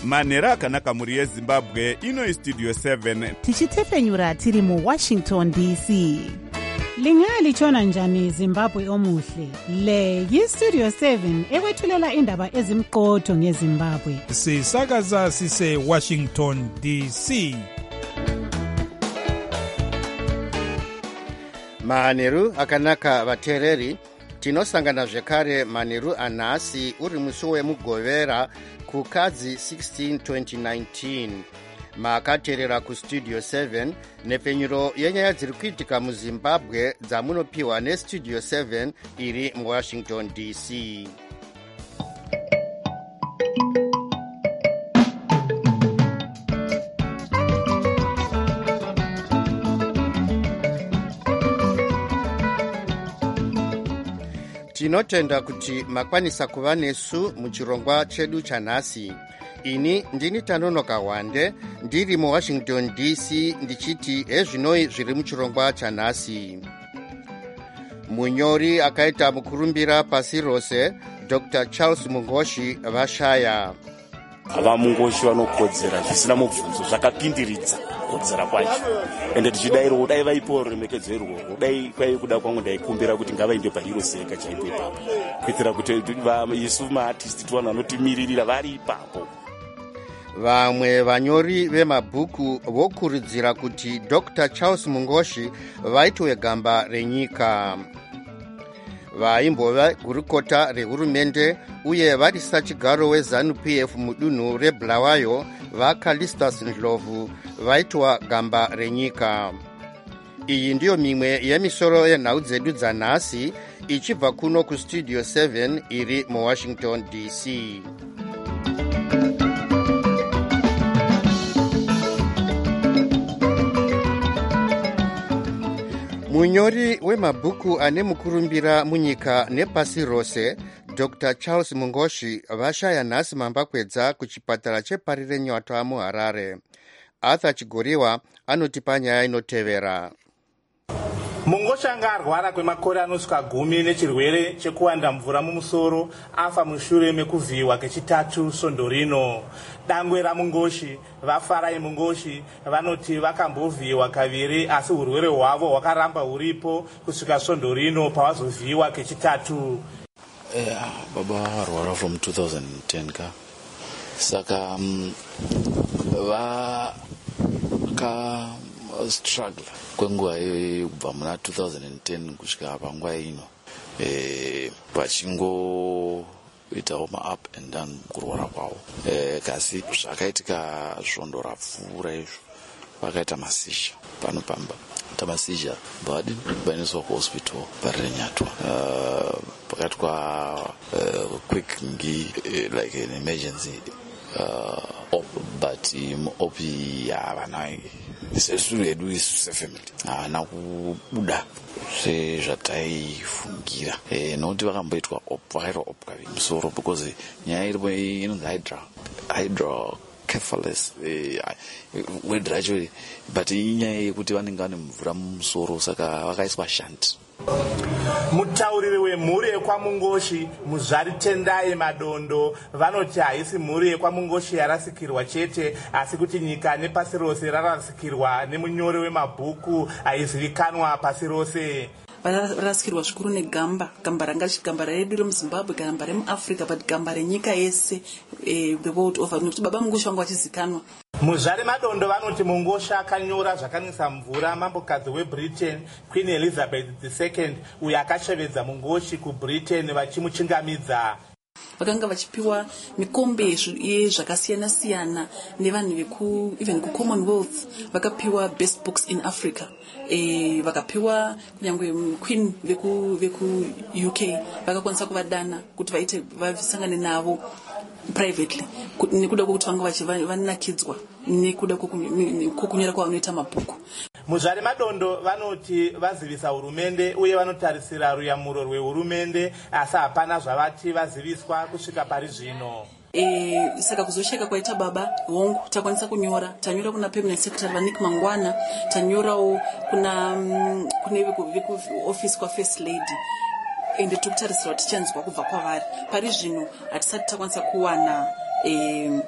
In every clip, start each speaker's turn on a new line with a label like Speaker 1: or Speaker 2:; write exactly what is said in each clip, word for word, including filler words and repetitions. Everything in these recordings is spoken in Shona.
Speaker 1: manhero akanaka mhuri yezimbabwe. Ino istudio seven
Speaker 2: tichitefenyura tiri muwashington D C.
Speaker 3: Lingalitshona njani Zimbabwe omuhle? Le yistudio seven ekwethulela indaba ezimqotho ngeZimbabwe.
Speaker 4: Sisakaza sise Washington D C.
Speaker 5: Manheru akanaka vateereri, tinosangana zvekare manheru anhasi uri musi wemugovera kukadzi sixteen twenty nineteen. Makateerera kustudio seven nepfenyuro yenyaya dziri kuitika muZimbabwe dzamunopiwa nestudio seven iri muWashington D C. Tinotenda kuti makwanisa kuva nesu muchirongwa chedu chanhasi. Ini ndini Tanonoka Wande, ndiri muWashington D C, ndichiti ezvinoi zviri muchirongwa chanhasi. Munyori akaita mukurumbira pasi rose, Doctor Charles Mungoshi vashaya.
Speaker 6: Ava Mungoshi vanokodzera zvisina mubvunzo, zvakapindiridza kodzera kwacho. Ende tichidairo dai vaipo remekedzo irwo, dai kwai kuda kwangu ndaikumbira kuti ngavaende pahiro seka chaipo ipapo. Kuitira kuti isu maartist tu vanhu vanotimiririra vari ipapo.
Speaker 5: Vamwe vanyori vemabhuku vokurudzira kuti Doctor Charles Mungoshi vaitwe gamba renyika. Vaimbova gurukota rehurumende uye varisa chigaro weZANU P F mudunhu reBulawayo vaCalistus Ndlovu vaitwa gamba renyika. Iyi ndiyo mimwe yemisoro yenhau dzedu dzanhasi ichibva kuno kustudio seven iri muWashington D C. Munyori wemabhuku ane mukurumbira munyika nepasi rose, Doctor Charles Mungoshi vashaya nhasi mambakwedza kuchipatara cheParire Nyota muHarare. Arthur Chigoriwa anotipa nyaya inotevera.
Speaker 7: Mungoshi anga arwara kwemakore anosvika gumi nechirwere chekuwanda mvura mumusoro, afa mushure mekuvhiyiwa kechitatu svondo rino. Dangwe raMungoshi, vafarai Mungoshi, vanoti vakambovhiyiwa kaviri asi urwere hwavo hwakaramba huripo kusvika svondo rino pavazovhiyiwa kechitatu.
Speaker 8: Yeah, baba arwara from two thousand ten ka. Saka um, va ka struggle kwenguva iyo kubva muna two thousand ten kusvika panguva ino eh vachingoitawo ma-up and down kurwara kwavo. Eh, kasi zvakaitika svondo rapfuura izvo vakaita masizha pano pamba tamasizha badi vaendeswa kuhospital Parire Nyatwa pakaitwa uh, quick ngi uh, like an emergency uh, op, but um, opi yavanai sesu yedu isu sefamily haana kubuda sezvataifungira e, nokuti vakamboitwa op vakaitwa op kaviri musoro because nyaya iripo inonzi hydra hydrocephalus word racho but inyaya yekuti vanenge vane mvura mumusoro saka vakaiswa shunt.
Speaker 7: Mutauriri wemhuri yekwaMungoshi Muzvari Tendai Madondo vanoti haisi mhuri yekwaMungoshi yarasikirwa chete asi kuti nyika nepasi rose rarasikirwa nemunyori wemabhuku aizivikanwa pasi rose.
Speaker 9: Varasikirwa zvikuru negamba gamba ranga gamba redu remuZimbabwe gamba remuAfrica but gamba renyika yese the world over nokuti baba Mungoshi wangu achizikanwa.
Speaker 7: Muzvari Madondo vanoti Mungoshi akanyora zvakanwisa mvura mambokadzi weBritain Queen Elizabeth the second uyo akachevedza Mungoshi kuBritain vachimuchingamidza.
Speaker 9: Vakanga vachipiwa mikombe yezvakasiyana siyana nevanhu veku even kuCommonwealth vakapiwa best books in Africa. E, vakapiwa nyangwe queen veku veku U K vakakwanisa kuvadana kuti vaite vavisangane navo privately nekuda kwokuti vanga vachivanakidzwa nekuda kwokunyora kwavanoita mabhuku.
Speaker 7: Muzvari Madondo vanoti vazivisa hurumende uye vanotarisira ruyamuro rwehurumende asi hapana zvavati vaziviswa kusvika pari zvino.
Speaker 9: E, saka kuzosheka kwaita baba hongu takwanisa kunyora tanyora kuna permanent secretary vaNick Mangwana tanyorawo kuna um, kune veku office kwa first lady ende tikutarisira tichanzwa kubva kwavari pari zvino hatisati takwanisa kuwana e,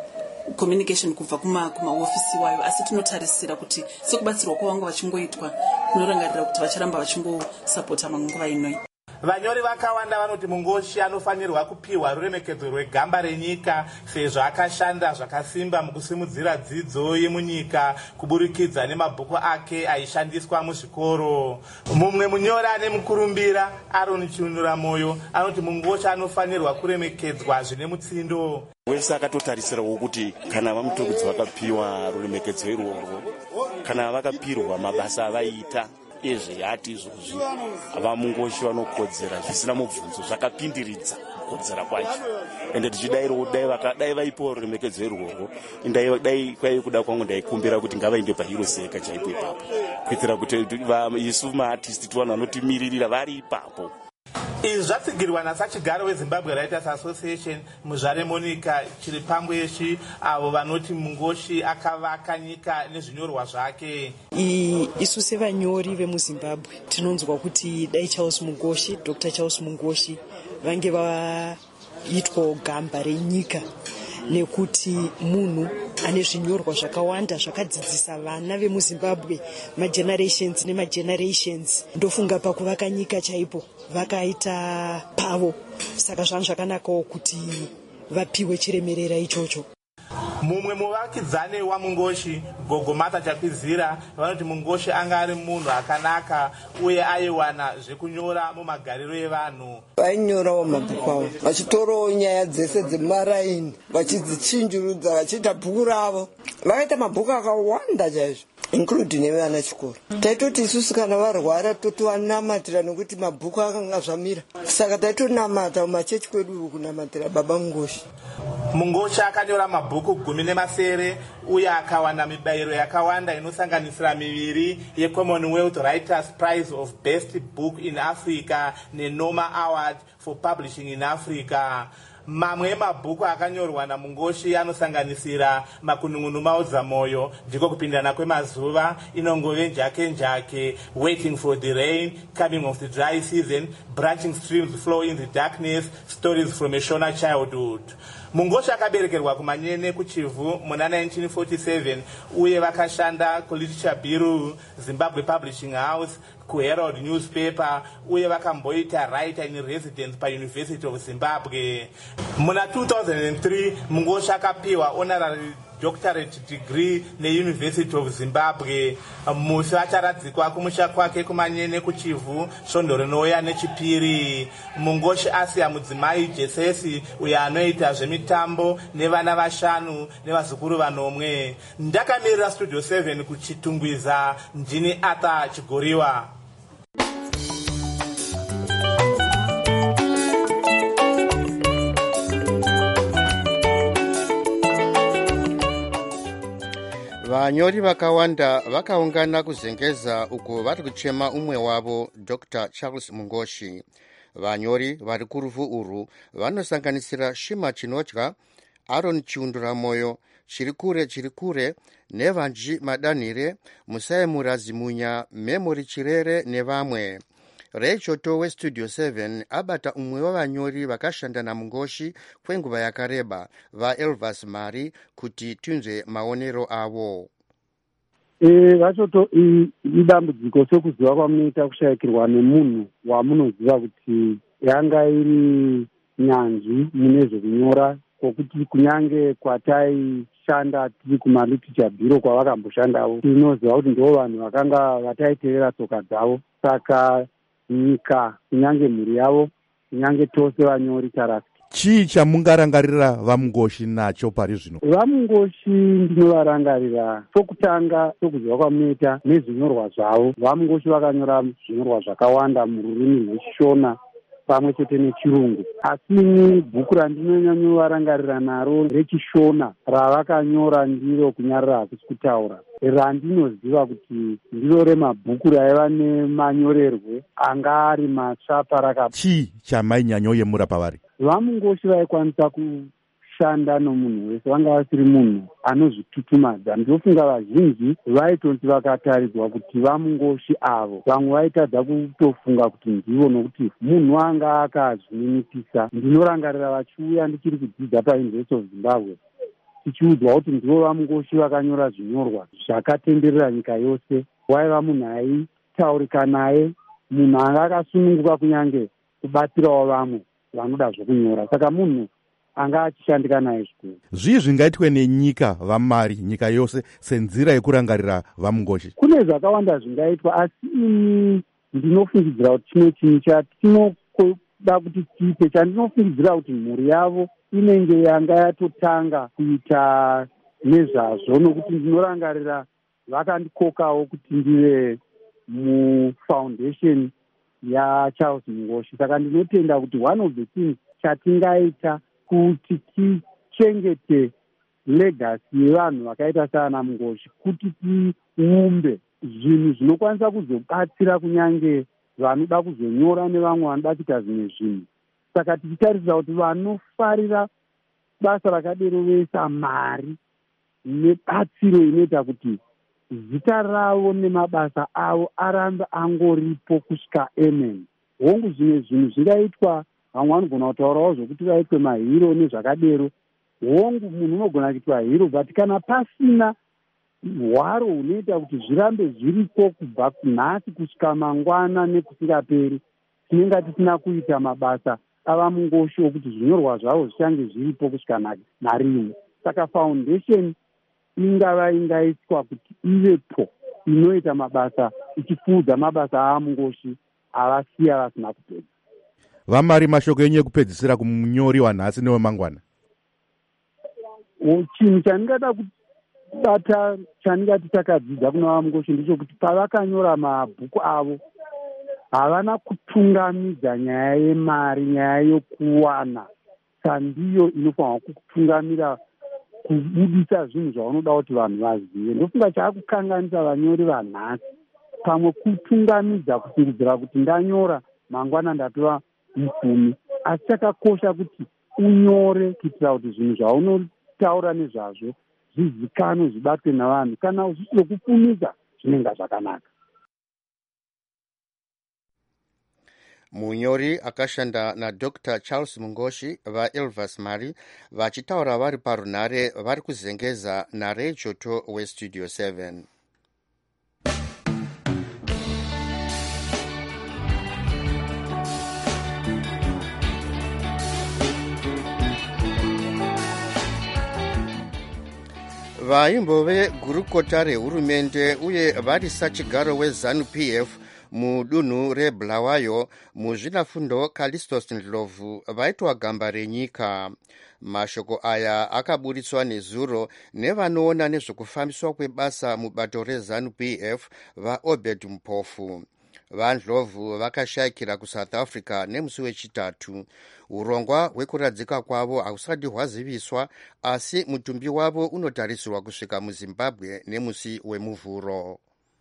Speaker 9: communication kubva kumaofisi wayo, asi tinotarisira kuti sekubatsirwa kwavanga vachingoitwa tinorangarira kuti vacharamba vachingosapota manguva inoi.
Speaker 7: Vanyori vakawanda vanoti Mungoshi anofanirwa kupiwa ruremekedzo rwegamba renyika sezvo akashanda zvakasimba mukusimudzira dzidzo yemunyika kuburikidza nemabhuku ake aishandiswa muzvikoro. Mumwe munyori ane mukurumbira Aaron Chiunuramoyo anoti Mungoshi anofanirwa kuremekedzwa zvine mutsindo.
Speaker 6: Wese akatotarisirawo kuti kana vamutukudzi vakapiwa ruremekedzo irworwo, kana vakapirwa mabasa avaita ezve yati izvozvi, vaMungoshi vanokodzera zvisina mubvunzo, zvakapindiridza kukodzera kwacho. Ende tichidairo dai vakadai vaipo ruremekedzo irworwo, dai kwai kuda kwangu ndaikumbira kuti ngavaende paHero Seka chaipo ipapo, kuitira kuti isu maartisti tivanhu vanotimiririra vari ipapo.
Speaker 7: Izvi zvatsigirwa naSachigaro weZimbabwe Writers Association Muzvare Monica Chiripangweshi, avo vanoti Mungoshi akavaka nyika nezvinyorwa zvake.
Speaker 10: Isu sevanyori vemuZimbabwe tinonzwa kuti dai Charles Mungoshi, Doctor Charles Mungoshi vange vaitwa gamba renyika, nekuti munhu ane zvinyorwa zvakawanda zvakadzidzisa vana vemuZimbabwe magenerations nemagenerations. Ndofunga pakuvaka nyika chaipo vakaita pavo, saka zvangu zvakanakawo kuti vapiwe chiremerera ichocho.
Speaker 7: Mumwe muvakidzani waMungoshi, Gogomata Chakwizira, vanoti Mungoshi anga ari munhu akanaka uye aiwana zvekunyora mumagariro evanhu.
Speaker 11: Vainyorawo mabhuku avo vachitorawo nyaya dzese dzemaraini vachidzichinjurudza vachiita bhuku ravo. Vakaita mabhuku akawanda chaizvo, including nevana chikoro. Taitoti isusu kana varwara totowanamatira nekuti mabhuku akanga zvamira, saka taitonamata mumachechi kwedu kunamatira baba Mungoshi.
Speaker 7: Mungoshi akanyora mabhuku gumi nemasere uye akawana mibayiro yakawanda inosanganisira miviri yeCommonwealth Writers Prize of Best Book in Africa neNoma Award for Publishing in Africa. Mamwe emabhuku akanyorwa naMungoshi anosanganisira Makunun'unu maudzamoyo, ndiko kupindana kwemazuva, Inongove njake njake, Waiting for the Rain, Coming of the Dry Season, Branching Streams Flow in the Darkness, Stories from a Shona Childhood. Mungoshi akaberekerwa kuManyene kuChivu muna nineteen forty-seven uye vakashanda kuLiterature Bureau, Zimbabwe Publishing House, kuHerald Newspaper uye vakamboita writer in residence paUniversity of Zimbabwe. Muna two thousand three Mungoshi akapiwa honorary doctorate degree neUniversity of Zimbabwe. Musi acharadzikwa kumusha kwake kuManyene kuChivu svondo rinouya nechipiri. Mungoshi asiya mudzimai Jesesi uye anoita zvemitambo nevana vashanu nevazukuru vanomwe. Ndakamirira Studio seven kuchitungwiza, ndini Arthur Chigoriwa.
Speaker 5: Vanyori vakawanda vakaungana kuzengeza uko vari kuchema umwe wavo Doctor Charles Mungoshi. Vanyori vari kurufu urwu vanosanganisira Shima Chinotya, Aaron Chiunuramoyo, Chirikure Chirikure, Nevanji Madanhire, Musaye Murazimunya, Memory Chirere nevamwe. Rachel Towe Studio seven abata umwe wavanyori vakashanda naMungoshi kwenguva yakareba, vaElvas Mari, kuti tunzwe maonero avo.
Speaker 12: Eh vachoto idambudziko sekuziva kwamunoita kushayikirwa nemunhu wamunoziva kuti yanga iri nyanzvi mune zvekunyora, kokuti kunyange kwataishanda tiri kumaLiterature Bureau kwavakamboshandawo tinoziva kuti ndo vanhu vakanga vataiteerera tsoka dzavo. Saka nyika kunyange mhuri yavo kunyange tose vanyori tarasi.
Speaker 1: Chii chamungarangarira vaMungoshi nacho pari zvino?
Speaker 12: VaMungoshi ndinovarangarira sokutanga sokuziva kwamunoita nezvinyorwa zvavo. VaMungoshi vakanyora zvinyorwa zvakawanda mururimi rweChishona pamwe chete nechirungu, asi ini bhuku randinonyanyovarangarira naro reChishona ravakanyora ndiro kunyarira hakusi kutaura, randinoziva kuti ndiro remabhuku raiva nemanyorerwe anga ari matsva parakapa.
Speaker 1: Chii chamainyanyoyemura pavari?
Speaker 12: VaMungoshi vaikwanisa kushanda nomunhu wese, vanga vasiri munhu anozvitutumadza. Ndofunga vazhinji vaitoti vakataridzwa kuti VaMungoshi avo vamwe vaitadza kutofunga kuti ndivo, nokuti munhu anga akazvininipisa. Ndinorangarira vachiuya ndichiri kudzidza paUniversity of Zimbabwe, tichiudzwa kuti ndivo vamungoshi vakanyora zvinyorwa zvakatenderera nyika yose. Waiva munhu aitaurika naye, munhu anga akasununguka kunyange kubatsirawo vamwe vanoda zvokunyora, saka munhu anga achishandika naye zvikuru.
Speaker 1: Zvii zvingaitwe nenyika vamari, nyika yose, senzira yekurangarira vamungoshi?
Speaker 12: Kune zvakawanda zvingaitwa, asi ini ndinofungidzira kuti chimwe chinhu chatinoda kuti tiite, chandinofungidzira kuti mhuri yavo inenge yanga yatotanga kuita nezvazvo, nokuti ndinorangarira vakandikokawo kuti ndive mufoundation yaCharles Mungoshi. Saka ndinotenda kuti one of the things chatingaita kuti tichengete legacy yevanhu vakaita saana Mungoshi, kuti tiumbe zvinhu zvinokwanisa kuzobatsira kunyange vanoda kuzonyora nevamwe vanoda kuita zvimwe zvinhu. Saka tichitarisa kuti vanofarira basa rakadero vesa mari nebatsiro inoita kuti zita ravo nemabasa avo arambe angoripo kusvika amen. Hongu zvimwe zvinhu zvingaitwa, vamwe vanogona kutaurawo zvokuti vaitwe mahiro nezvakadero. Hongu munhu unogona kuitwa hiro, but kana pasina hwaro hunoita kuti zvirambe zviripo kubva nhasi kusvika mangwana nekusingaperi, tinenge tisina kuita mabasa ava Mungoshi okuti zvinyorwa zvavo zvichange zviripo kusvika narimwe. Saka foundation ingava ingaiswa kuti ivepo inoita mabasa ichifudza mabasa ava Mungoshi avasiya vasina kupedza.
Speaker 1: Vamari, mashoko enyu ekupedzisira kumunyori wanhasi newemangwana.
Speaker 12: Chinhu chandingada kubata, chandingati takadzidza kuna ava Mungoshi ndechekuti pavakanyora mabhuku avo havana kutungamidza nyaya yemari, nyaya yokuwana. Sandiyo inofanirwa kutungamira kubudisa zvinhu zvavanoda kuti vanhu vazive. Ndofunga chaakukanganisa vanyori vanhasi, pamwe kutungamidza kufungidzira kuti ndanyora mangwana ndatova mupfumi. Asi chakakosha kuti unyore kuitira kuti zvinhu zvaunotaura nezvazvo zvizikanwe, zvibatwe navanhu. Kana zvichizokupfumisa zvinenge zvakanaka.
Speaker 5: Munyori akashanda naDr Charles Mungoshi vaElvas Mari vachitaura vari parunhare vari kuzengeza naRay Choto weStudio seven. Vaimbove gurukota rehurumende uye vari sachigaro weZANU-P F mudunhu reBulawayo muzvinafundo Callistus Ndlovu vaitwa gamba renyika. Mashoko aya akaburitswa nezuro nevanoona nezvokufambiswa kwebasa mubato reZANU-P F vaObed Mpofu. VaNdlovu vakashayikira kuSouth Africa nemusi wechitatu. Urongwa hwekuradzika kwavo hausati hwaziviswa, asi mutumbi wavo unotarisirwa kusvika muZimbabwe nemusi wemuvhuro.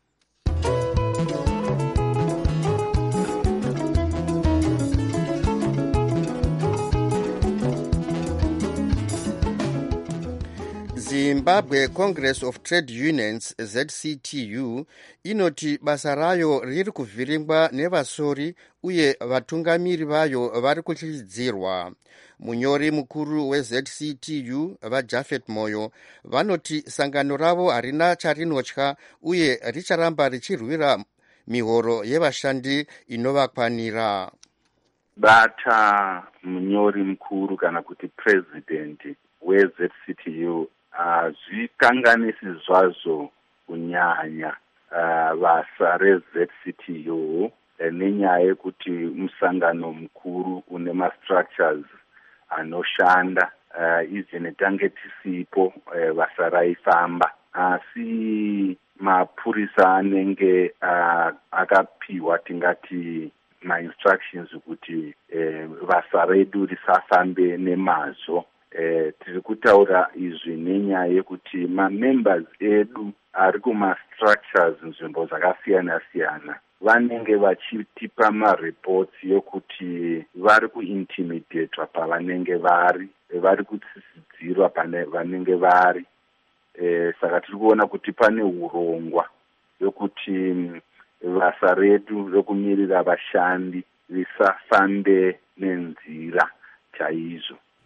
Speaker 5: Zimbabwe Congress of Trade Unions Z C T U inoti basa rayo riri kuvhiringwa nevasori uye vatungamiri vayo vari kutyisidzirwa. Munyori mukuru weZ C T U vaJafet Moyo vanoti sangano ravo harina charinotya uye richaramba richirwira mihoro yevashandi inovakwanira.
Speaker 13: Bata munyori mukuru kana kuti president weZ C T U hazvikanganisi uh, zvazvo kunyanya uh, basa reZ C T U uh, nenyaya yekuti musangano mukuru une mastructures anoshanda uh, izvi tange tisipo uh, basa raifamba, asi mapurisa anenge uh, akapiwa tingati ma-instructions kuti uh, basa redu risafambe nemazvo. Eh, tiri kutaura izvi nenyaya yekuti ma-members edu ari kuma-structures nzvimbo dzakasiyana siyana vanenge vachitipa ma-reports yokuti vari kuintimidatwa pavanenge vari, vari kutsisidzirwa pane vanenge vari. Eh, saka tiri kuona kuti pane urongwa yokuti basa redu rokumirira vashandi risafambe nenzira chaizvo.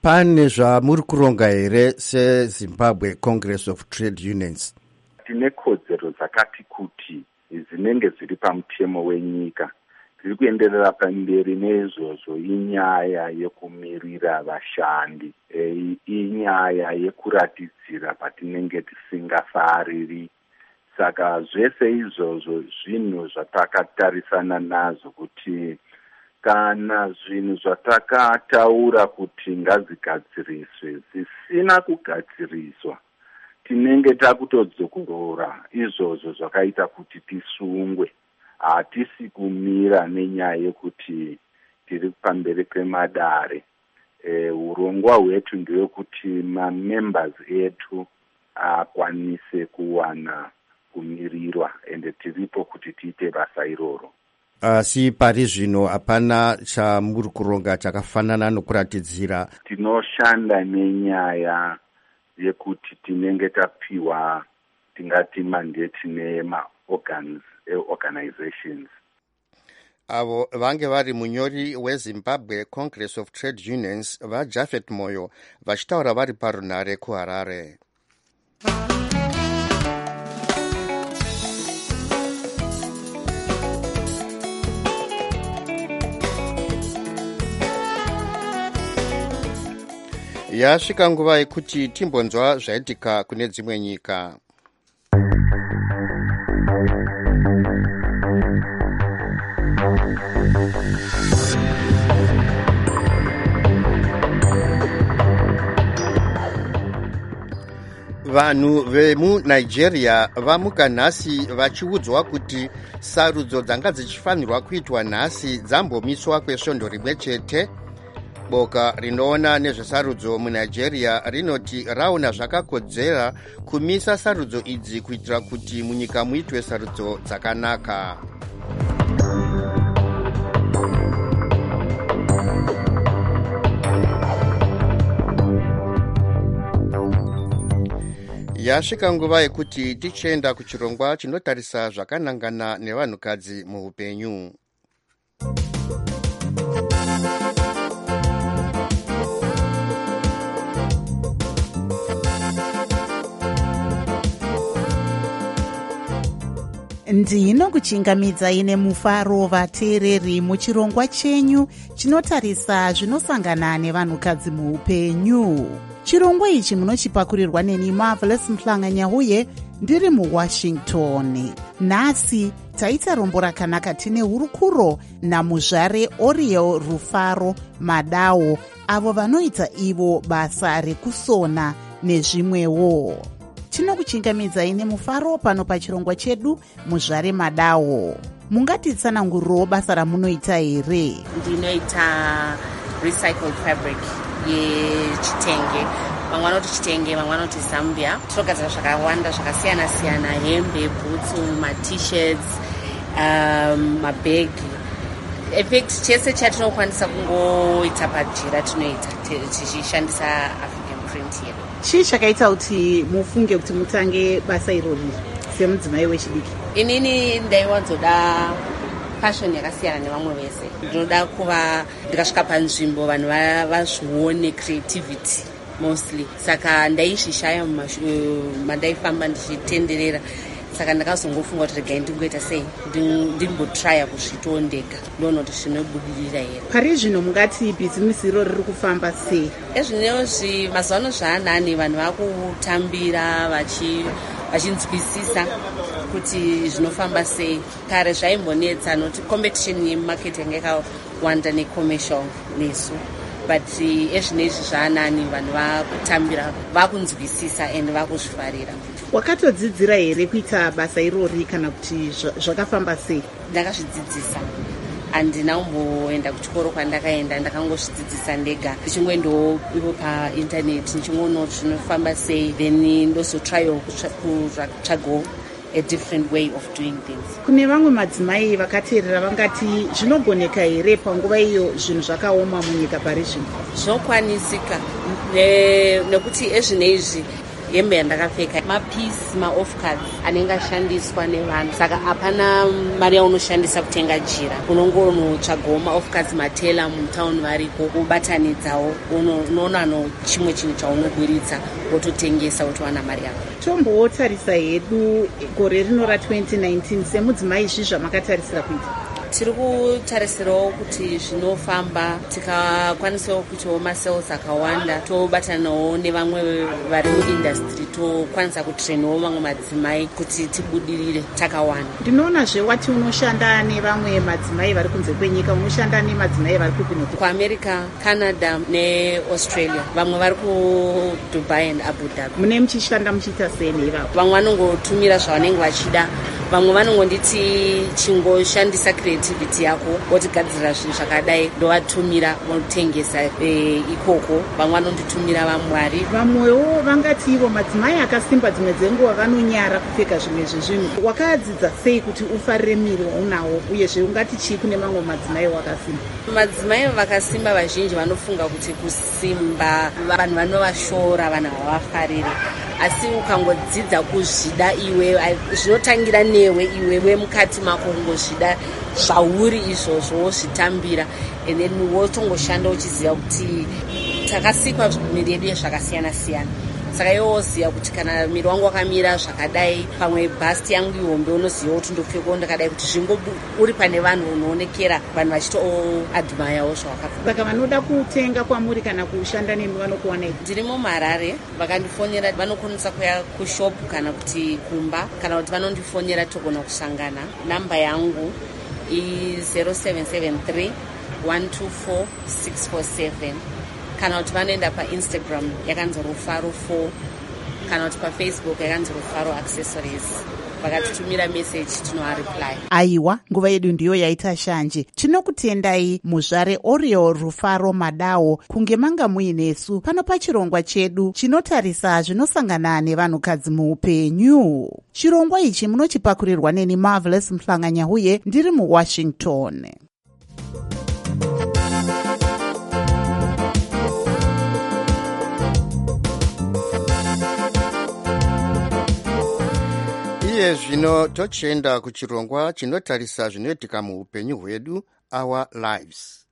Speaker 5: pane zvamuri kuronga here sezimbabwe Congress of Trade Unions?
Speaker 13: Tine kodzero dzakati kuti dzinenge dziri pamutemo wenyika. Tiri kuenderera pamberi neizvozvo. Inyaya yekumirira vashandi, e, inyaya yekuratidzira patinenge tisingafariri. Saka zvese izvozvo zvinhu zvatakatarisana nazvo kuti kana zvinhu zvatakataura kuti ngazigadziriswe zvisina kugadziriswa, tinenge takutodzokorora izvozvo zvakaita kuti tisungwe. Hatisi kumira nenyaya yekuti tiri pamberi kwemadare. E, urongwa hwetu ndewekuti mamembers etu akwanise kuwana kumirirwa, ende tiripo kuti tiite basa iroro.
Speaker 5: Asi pari zvino hapana chamuri kuronga chakafanana nokuratidzira.
Speaker 13: Tinoshanda nenyaya yekuti tinenge tapiwa tingati mandate nema-organs, organizations.
Speaker 5: Avo vange vari munyori weZimbabwe Congress of Trade Unions vaJafet Moyo vachitaura vari parunare kuHarare. Yasvika nguva yekuti timbonzwa zvaitika kune dzimwe nyika. Vanhu vemuNigeria vamuka nhasi vachiudzwa kuti sarudzo dzanga dzichifanirwa kuitwa nhasi dzambomiswa kwesvondo rimwe chete. Boka rinoona nezvesarudzo muNigeria rinoti raona zvakakodzera kumisa sarudzo idzi kuitira kuti munyika muitwe sarudzo dzakanaka. Yasvika nguva yekuti tichienda kuchirongwa chinotarisa zvakanangana nevanhukadzi muupenyu.
Speaker 2: Ndinokuchingamidzai nemufaro vateereri muchirongwa chenyu chinotarisa zvinosangana nevanhukadzi muupenyu. Chirongwa ichi munochipakurirwa neni Marvelous Mhlanganya uye ndiri muWashington. Nhasi taita rombo rakanaka tine hurukuro namuzvare Oriel Rufaro Madao, avo vanoita ivo basa rekusona nezvimwewo. Tinokuchingamidzai nemufaro pano pachirongwa chedu muzvare Madao. Mungatitsanangurirawo basa ramunoita here?
Speaker 14: Ndinoita recycled fabric yechitenge. Vamwe vanoti chitenge, vamwe vanoti Zambia. Tinogadzira zvakawanda zvakasiyana siyana, hembe, bhutsu, ma-t-shirts, um, mabhegi. In fact, chese chatinokwanisa kungoita pajira tinoita tichishandisa African print yedu.
Speaker 2: Chii chakaita kuti mufunge kuti mutange basa irori semudzimai wechidiki?
Speaker 14: Inini ndaiwanzoda fashion yakasiyana nevamwe vese. Ndinoda kuva ndikasvika panzvimbo vanhu vazvione creativity mostly. Saka ndaizvishaya mandaifamba ndichitenderera. Saka ndakazongofunga kuti regai ndingoita sei ndimbotrya kuzvitawo ndega ndoona kuti zvinobudirira here.
Speaker 2: Pari zvino mungati bhizimusi iro riri kufamba sei?
Speaker 14: Ezvinezvi mazuva ano zvaanani vanhu vakutambira vachinzwisisa kuti zvinofamba sei. Kare zvaimbonetsa noti competition yemarket yanga yakawanda necommercial nesu, but ezvinezvi zvaanani vanhu vakutambira vakunzwisisa and vakuzvifarira.
Speaker 2: Wakatodzidzira here kuita basa irori kana kuti zvakafamba sei?
Speaker 14: Ndakazvidzidzisa. Handina kumboenda kuchikoro kwandakaenda, ndakangozvidzidzisa ndega. Ndichingoendawo ivo painternet ndichingoonawo kuti zvinofamba sei, then ndozotryawo kutsvagawo a different way of doing things.
Speaker 2: Kune vamwe madzimai vakateerera vangati zvinogoneka here panguva iyo zvinhu zvakaoma munyika pari zvino?
Speaker 14: Zvinokwanisika nekuti ezvinezvi hembe yandakapfeka mapisi maoff cards anenge ashandiswa nevanhu, saka hapana mari yaunoshandisa kutenga jira. Unongonotsvagawo maoff cards matela mutauni variko, ubatanidzawo, unoona no chimwe chinhu chaunobwiritsa wototengesa wotowana mari yako.
Speaker 2: Tombotarisa hedu gore rino ra twenty nineteen semudzimai izvi zvamakatarisira kuita?
Speaker 14: Tiri kutarisirawo kuti zvinofamba, tikakwanisawo kuitawo masales akawanda, tobatanawo nevamwe vari muindastry, tokwanisa kutrainawo vamwe madzimai kuti tibudirire takawanda.
Speaker 2: Ndinoonazve wati unoshanda nevamwe madzimai vari kunze kwenyika, unoshanda nemadzimai vari kupi nokupi? kuamerica, Canada neAustralia, vamwe vari kuDubai and Abu Dhabi. Mune muchishanda muchiita sei neivavo?
Speaker 14: Vamwe vanongotumira zvavanenge vachida, vamwe vanongonditi chingoshandisa creativity yako wotigadzirira zvinhu zvakadai, ndovatumira votengesa e, ikoko. Vamwe vanonditumira vamwari.
Speaker 2: Vamwewo vangati ivo madzimai akasimba dzimwe dzenguva vanonyara kupfeka zvimwe zvezvinhu. Wakadzidza sei kuti ufarire miri waunawo, uyezve ungati chii kune mamwe madzimai wakasimba?
Speaker 14: Madzimai vakasimba vazhinji vanofunga kuti kusimba vanhu vanovashora, vanhu havafariri. Asi ukangodzidza kuzvida iwe, zvinotangira newe iwe wemukati mako, kungozvida zvauri izvozvo wozvitambira, and then wotongoshanda uchiziva kuti takasikwa miri yedu yezvakasiyana siyana. Saka iwe woziva kuti kana miri wangu wakamira zvakadai, pamwe bhasti yangu ihombe, unoziva kuti ndopfekawo ndakadai, kuti zvingo uri pane vanhu unoonekera, vanhu vachitoadmayawo zvawakapfeka.
Speaker 2: Saka vanoda kutenga kwamuri kana kushanda nemi vanokuwanai?
Speaker 14: Ndiri muHarare, vakandifonera vanokwanisa kuya kushopu kana kuti kumba, kana kuti vanondifonera togona kusangana. Namba yangu i zero seven seven three one two four six four seven, kana kuti vanoenda paInstagram yakanzi Rufaro four, kana kuti paFacebook yakanzi Rufaro Accessories. Vakatitumira message tinoareply.
Speaker 2: Aiwa, nguva yedu ndiyo yaita shanje. Tinokutendai muzvare Oriel Rufaro Madao kunge manga muinesu pano pachirongwa chedu chinotarisa zvinosangana nevanhukadzi muupenyu. Chirongwa ichi munochipakurirwa neni Marvelous Mhlanganya-Huye ndiri muWashington.
Speaker 5: Iye zvino tochienda kuchirongwa chinotarisa zvinoitika muupenyu hwedu, Our Lives.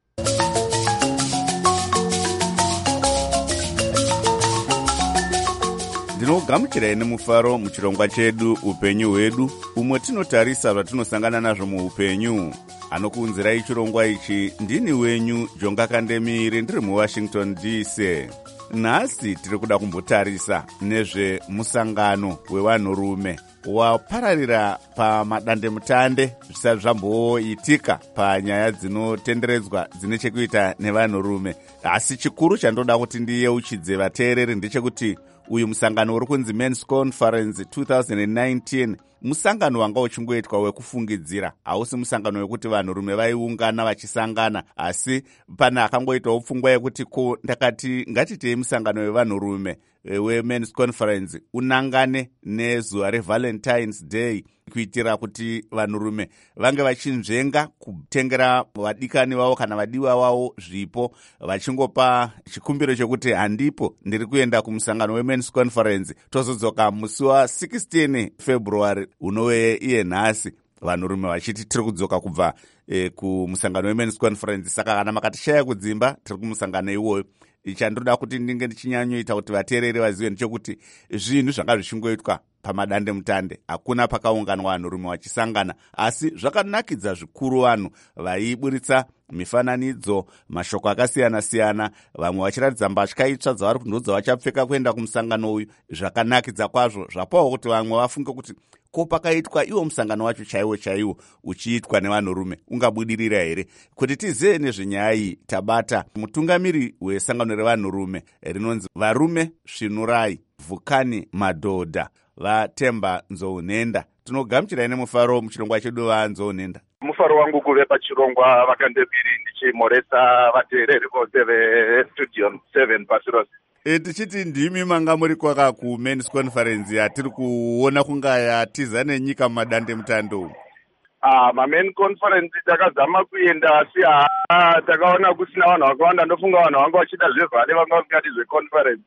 Speaker 1: Ndinogamuchirai nemufaro muchirongwa chedu upenyu hwedu, umwe tinotarisa zvatinosangana nazvo muupenyu. Anokuunzirai chirongwa ichi ndini wenyu Jonga Kandemire, ndiri muWashington D C. Nhasi tiri kuda kumbotarisa nezvemusangano wevanhurume wapararira pamadandemutande zvisati zvamboitika panyaya dzinotenderedzwa dzine chekuita nevanhurume. Asi chikuru chandoda kuti ndiyeuchidze vateereri ndechekuti uyu musangano uri kunzi Men's Conference twenty nineteen musangano wanga uchingoitwa wekufungidzira, hausi musangano wekuti vanhurume vaiungana vachisangana, asi pana akangoitawo pfungwa yekuti ko ndakati ngatitei musangano wevanhurume weMen's Conference unangane nezuva reValentine's Day, kuitira kuti vanhurume vange vachinzvenga kutengera vadikani vavo kana vadiwa vavo zvipo, vachingopa chikumbiro chekuti handipo, ndiri kuenda kumusangano weMen's Conference. Tozodzoka musi wa16 February unove iye nhasi, vanhurume vachiti tiri kudzoka kubva e, kumusangano weMen's Conference. Saka kana makatishaya kudzimba, tiri kumusangano iwoyo. Ichandoda kuti ndinge ndichinyanyoita kuti vateereri vazive ndechekuti zvinhu zvanga zvichingoitwa pamadande mutande, hakuna pakaunganwa vanhurume vachisangana, asi zvakanakidza zvikuru vanhu vaiburitsa mifananidzo, mashoko akasiyana siyana, vamwe vachiratidza mbatya itsva dzavari kundodza vachapfeka kuenda kumusangano uyu. Zvakanakidza kwazvo, zvapawo kuti vamwe vafunge kuti ko pakaitwa iwo musangano wacho chaiwo chaiwo uchiitwa nevanhurume ungabudirira here. Kuti tizive nezvenyaya iyi, tabata mutungamiri wesangano revanhurume rinonzi Varume Svinurai, Vhukani Madhodha, vaTemba Nzounenda. Tinogamuchirai nemufaro muchirongwa chedu vaNzounenda.
Speaker 15: Mufaro wangu kuve pachirongwa Vakandemire, ndichimoresa vateereri vose veStudio seven pasi rose.
Speaker 1: E, tichiti ndimi manga muri kwaka kuMen's Conference yatiri kuona kunga yatiza nenyika madande mutando.
Speaker 15: Ah, main conference takazama kuenda asi ah takaona kusina vanhu vakawanda ndofunga vanhu vanga vachida zvezvane vanga vasingadi zveconference.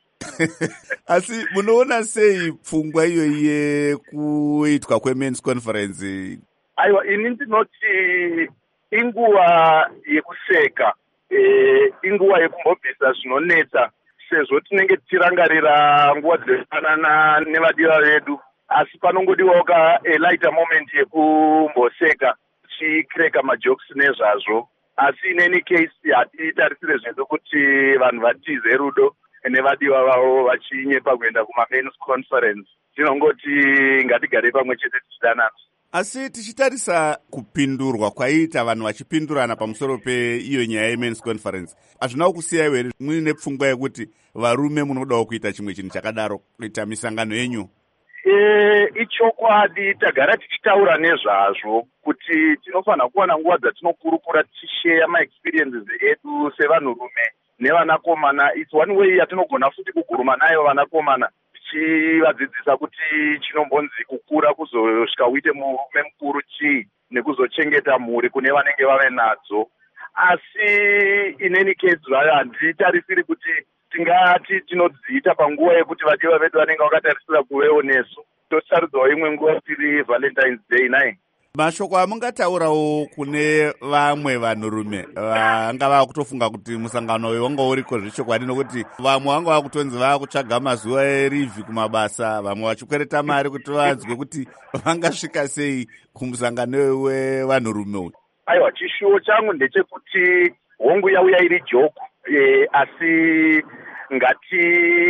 Speaker 1: Asi munoona sei pfungwa iyoyi yekuitwa kwemens conference?
Speaker 15: Aiwa, ini ndinoti inguva yekuseka, e, inguva yekumbobvisa zvinonetsa sezvo tinenge tichirangarira nguva dzinofanana nevadiwa vedu, asi panongodiwawo ka a lighter moment yekumboseka tichireka majokes nezvazvo. Asi in any case hatitarisire zvedu kuti vanhu vatize rudo nevadiwa vavo vachinyepa kuenda kumamen's conference. Tinongoti ngatigare pamwe chete tichidanana.
Speaker 1: Asi tichitarisa kupindurwa kwaita vanhu vachipindurana pamusoro peiyo nyaya yemen's conference, hazvina kusiyaiwo here muine pfungwa yekuti varume munodawo kuita chimwe chinhu chakadaro, kuita misangano yenyu?
Speaker 15: E, ichokwadi tagara tichitaura nezvazvo kuti tinofanira kuwana nguva dzatinokurukura tichisheya maexperiences edu sevanhurume nevanakomana. It's one way yatinogona futi kuguruma nayo vanakomana tichivadzidzisa kuti chinombonzi kukura kuzosvika uite murume mukuru chii nekuzochengeta mhuri kune vanenge vave nadzo. Asi in any case handitarisiri kuti tingati tinodziita panguva yekuti vadiwa vedu vanenge vakatarisira kuvewo nesu. Tosarudzawo imwe nguva tiri Valentine's Day nai.
Speaker 1: Mashoko amungataurawo kune vamwe vanhurume vanga vakutofunga kuti musangano uyu wanga uriko zvechokwadi, nokuti vamwe vanga vakutonzi vakutsvaga mazuva erivhi kumabasa, vamwe vachikwereta mari kuti vanzwe kuti vangasvika sei kumusangano wevanhurume uyu?
Speaker 15: Aiwa, chishuwo changu ndechekuti hongu yauya iri joke, e, asi ngati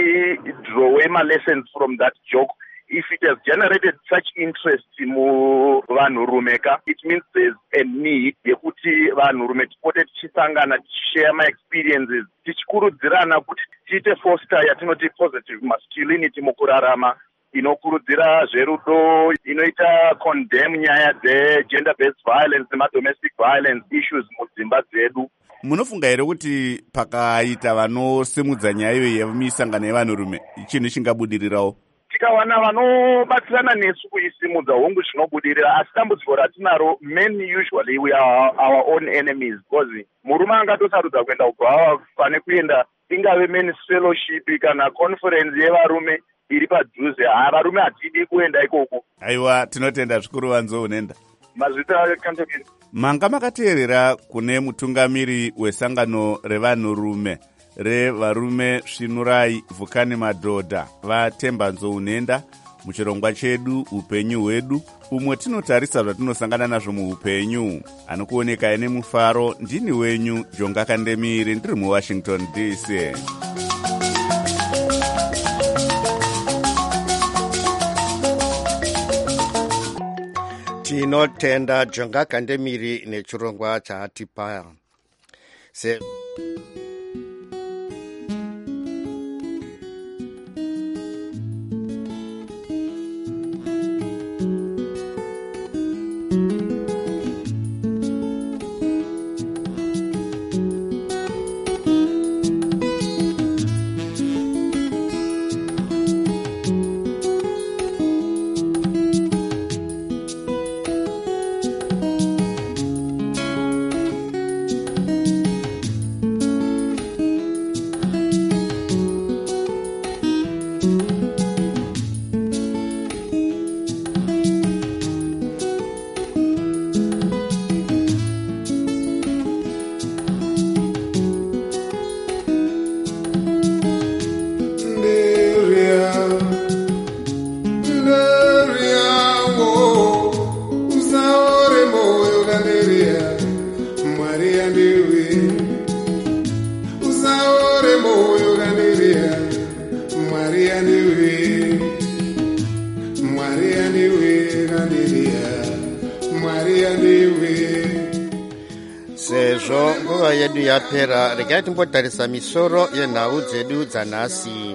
Speaker 15: draw ma lessons from that joke. If it has generated such interest muvanhurume ka, it means there's a need yekuti vanhurume tipote tichisangana tichishare my experiences tichikurudzirana kuti tiite foster yatinoti positive masculinity mukurarama, inokurudzira zverudo, inoita condemn nyaya dze-gender based violence nemadomestic violence issues mudzimba dzedu.
Speaker 1: Munofunga here kuti pakaita vanosimudza nyaya iyo yemisangano yevanhurume chinhu chingabudirirawo?
Speaker 15: Tikawana vanobatsirana nesu kuisimudza hongu zvinobudirira, asi dambudziko ratinaro, men usually we are our own enemies, because murume angatosarudza kuenda kubva pane kuenda ingave men's fellowship kana conference yevarume iri padhuze. Ha, varume hatidi kuenda ikoko.
Speaker 1: Aiwa, tinotenda zvikuru Vanzo Unenda.
Speaker 15: Mazvita kandokini.
Speaker 1: Manga makateerera kune mutungamiri wesangano revanhurume revarume Svinurai Vhukani Madhodha vaTemba Nzounenda muchirongwa chedu upenyu hwedu, umwe tinotarisa zvatinosangana nazvo muupenyu. Anokuoneka ine mufaro ndini wenyu Jonga Kandemiri, ndiri muWashington D C.
Speaker 5: Tinotenda Jonga Kandemiri nechirongwa chaatipa. Se sezvo nguva yedu yapera, regai timbotarisa misoro yenhau dzedu dzanhasi.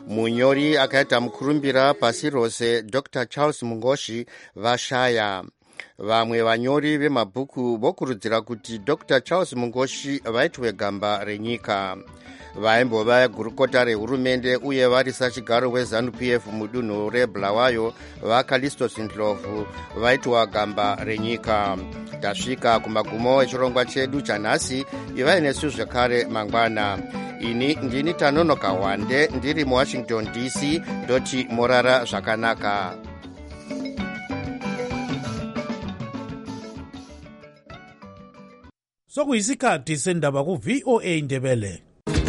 Speaker 5: Munyori akaita mukurumbira pasi rose Doctor Charles Mungoshi vashaya. vamwe vanyori vemabhuku vokurudzira kuti dr Charles Mungoshi vaitwe gamba renyika. Vaimbova gurukota rehurumende uye varisa chigaro weZANU P F mudunhu reBulawayo vaKalistos Ndlovu vaitwa gamba renyika. Tasvika kumagumo echirongwa chedu chanhasi. Ivai nesu zvekare mangwana. Ini ndini Tanonoka Wande ndiri muWashington D C ndoti morara zvakanaka.
Speaker 4: Sokuyisikhathi sendaba ku V O A Ndebele.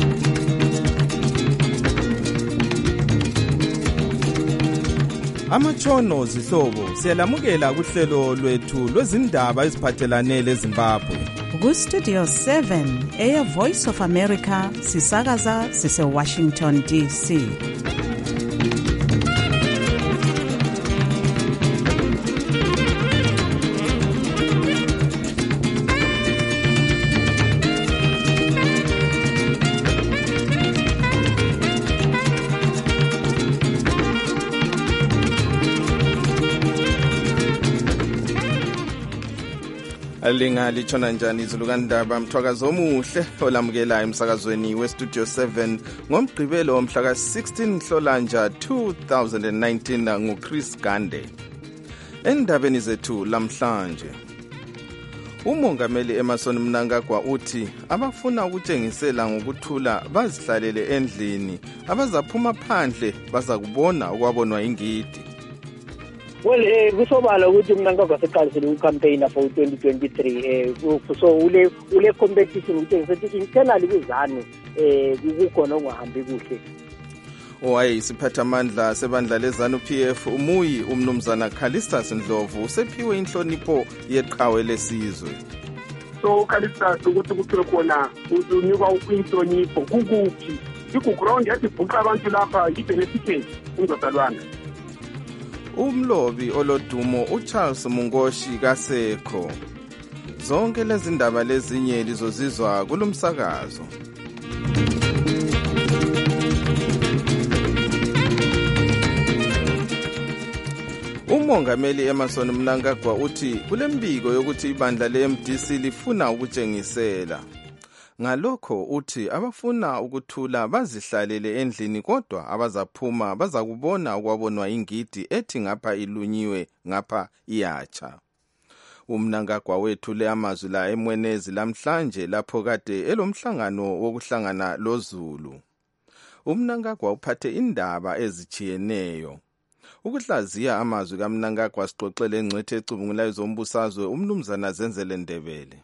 Speaker 4: Amatshono zihlobo siyalamukela kuhlelo lwethu lwezindaba eziphathelane leZimbabwe.
Speaker 16: Ku Studio seven eya Voice of America sisakaza sise Washington D C.
Speaker 17: Linga lichona njani izulukandaba mthwakazo omuhle olamukela emsakazweni weStudio seven ngomgqibelo mhla ka sixteen Nhlolanja two thousand nineteen nguChris Gande. Endabeni zethu lamhlanje, umongameli Emmerson Mnangagwa uthi abafuna ukutshengisela ngokuthula bazihlalele endlini, abazaphuma phandle bazakubona okwabonwa ingidi.
Speaker 18: Well, eh kusobala ukuthi Mnangagwa seqalisile ucampaign for twenty twenty-three eh so ule ule competition ukuthi internally kuzanu eh kukhona ongahambi kuhle.
Speaker 17: Owaye siphatha amandla sebandla leZANU P F umuyi umnumzana Kalistas Ndlovu usephiwe inhlonipho yeqhawe lesizwe.
Speaker 19: So Kalistas ukuthi kuthiwe khona unyuka inhlonipho kukuphi ikuground yathi bhuqa abantu lapha ibenefit umzalwana.
Speaker 17: Umlobi olodumo uCharles Mungoshi kasekho. Zonke lezi ndaba lezinye lizozizwa kulomsakazo. Umongameli Emmerson Mnangagwa uthi kulembiko yokuthi ibandla le-M D C lifuna ukutshengisela. Ngalokho uthi abafuna ukuthula bazihlalele endlini kodwa abazaphuma bazakubona okwabonwa ingidi ethi ngapha ilunyiwe ngapha iyatsha. Umnangagwa wethule amazwi la eMwenezi lamhlanje lapho kade elomhlangano wokuhlangana loZulu. Umnangagwa uphathe indaba ezichiyeneyo. Ukuhlaziya amazwi kaMnangagwa sixoxele engcithe ecubungulayo zombusazwe umnumzana Zenzele Ndebele.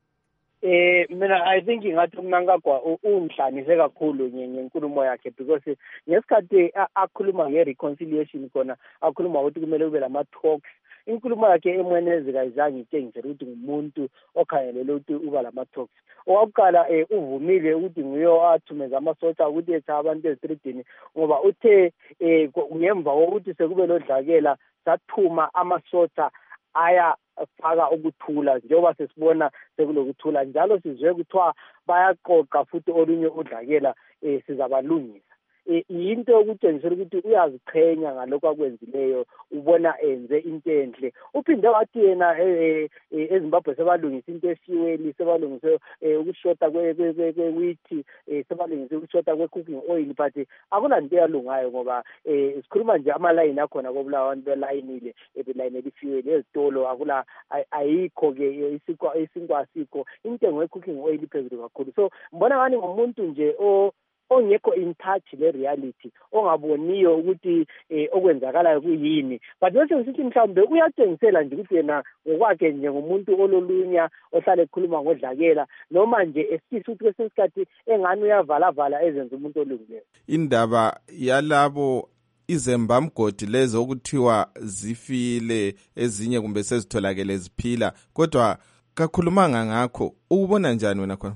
Speaker 18: Eh mina I think ngathi Mnangagwa umhlanise kakhulu ngenkulumo yakhe because ngesikhathi akhuluma ngereconciliation khona akhuluma ukuthi kumele kube lama talks, inkulumo yakhe eMwenezi kayizange itshengise ukuthi ngumuntu okhangelele ukuthi uba lama talks. Owakuqala eh uvumile ukuthi nguyo athumeza amasotsha ukuthi etha abantu ezitreetini ngoba uthe eh ngemva kokuthi sekube lodlakela sathuma amasotsha aya faka ukuthula njengoba sesibona sekulokuthula njalo sizwe kuthiwa bayaqoqa futhi olunye udlakela eh sizabalungisa. Into yokutshengisela ukuthi uyaziqhenya ngalokho akwenzileyo, ubona enze into enhle. Uphinde wathi yena eZimbabwe sebalungisa into efiweli, sebalungise ukushota kwewithi, sebalungise ukushota kwe-cooking oil, but akulanto eyalungayo ngoba sikhuluma nje amalayini akhona kobula abantu belayinile ebelayini elifiweli ezitolo akula ayikho-ke isinkwa asikho, intengo ye-cooking oil iphezulu kakhulu. So mbona ngani ngomuntu nje o ongekho in touch le reality, ongaboniyo ukuthi eh, okwenzakalayo kuyini, but bese ngithi mhlawumbe uyatshengisela nje ukuthi yena ngokwakhe nje ngomuntu ololunya ohlale ekhuluma ngodlakela noma nje esifisa ukuthi kwesinye isikhathi engani uyavala vala ezenza umuntu olungileyo.
Speaker 17: Indaba yalabo izembamgodi lezo okuthiwa zifile ezinye kumbe sezitholakele ziphila kodwa kakhulumanga ngakho, ukubona njani wena khona?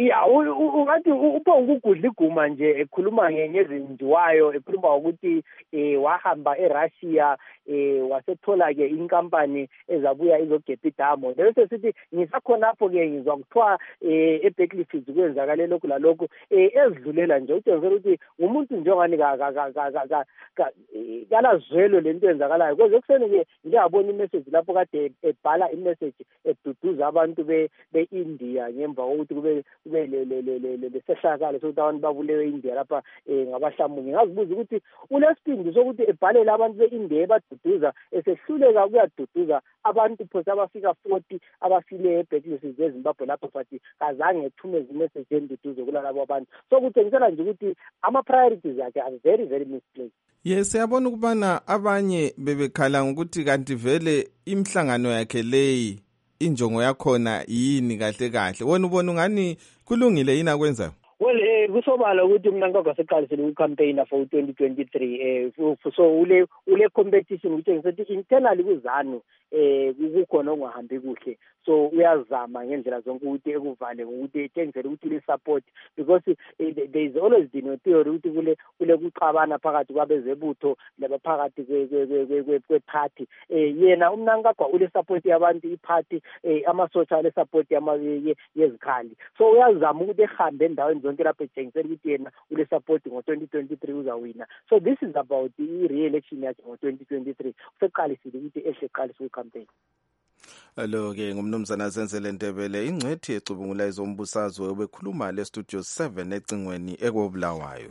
Speaker 18: ya ungathi uphonga ukudla iguma nje ekhuluma ngezindiwayo ekhuluma ukuthi eh wahamba eRussia eh wasethola ke inkampani ezabuya izogepha idamo bese sithi ngisakhonapho ke ngizwa kuthiwa eh eBacklefields kwenzakale lokhu lalokhu eh ezidlulela nje utshengisa ukuthi umuntu njengani ka ka ka kalazwelo lento yenzakalayo kodwa ekuseni ke ngiyabona imessage lapho kade ebhala imessage eduduza abantu be beIndia ngemva kokuthi kube kube le le le le sehlakalo sokuthi abantu babulewe eIndia lapha ngabahlamungi ngazibuza ukuthi unesipindi sokuthi ebhalele abantu beIndia baduduza esehluleka kuyaduduza abantu phose abafika forty abafile eBacklefields eZimbabwe lapho fathi kazange ethumeze imessage enduduzo kulabo abantu so kuthengisela nje ukuthi ama priorities akhe are very very misplaced.
Speaker 17: Yes, siyabona ukubana abanye bebekhala ukuthi kanti vele imhlangano yakhe leyi injongo yakhona yini kahle kahle wona ubona ungani kulungile yini akwenza?
Speaker 18: Well eh kusobala ukuthi mina ngakwaseqalisile ucampaign for twenty twenty-three eh so ule ule competition ukuthi ngisethi internally kuzanu eh kukhona ongahambi kuhle so uyazama ngendlela zonke ukuthi ekuvale ukuthi ethengisele ukuthi le support because uh, there is always been a theory ukuthi kule kule kuxabana phakathi kwabezebutho labaphakathi kwe kwe party eh yena umnankagwa ule support yabantu iparty eh ama social support yama yezikhali so uyazama ukuthi ehambe endaweni zonke lapho ethengisele ukuthi yena ule support ngo twenty twenty-three uzawina so this is about the re-election yakhe ngo twenty twenty-three useqalisile ukuthi ehle qalise ucampaign.
Speaker 17: Alo ke ngumnumzana Zenzele Ndebele ingcethi ecubungula izombusazwe obekhuluma le studio seven ecingweni ekobulawayo.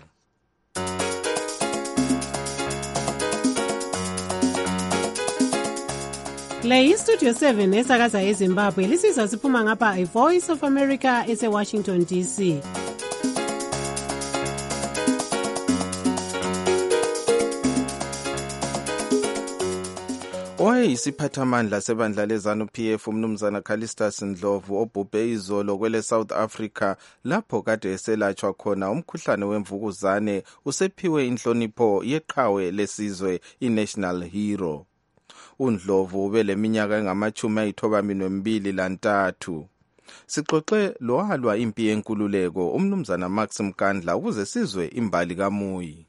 Speaker 3: Le iStudio seven esakaza eZimbabwe lisizwa siphuma ngapha iVoice of America ese Washington D C.
Speaker 17: Oyisiphathamandla sebandla lezanu P F umnumzana Callistus Ndlovu obhubhe izolo kwele South Africa lapho kade eselatshwa khona umkhuhlane wemvukuzane usephiwe inhlonipho yeqhawe lesizwe iNational Hero. uNdlovu ubeleminyaka engamachumi ayithoba mbili lantathu. Sixoxe lohalwa impi yenkululeko umnumzana Max Mkandla ukuze sizwe imbali kaMuyi.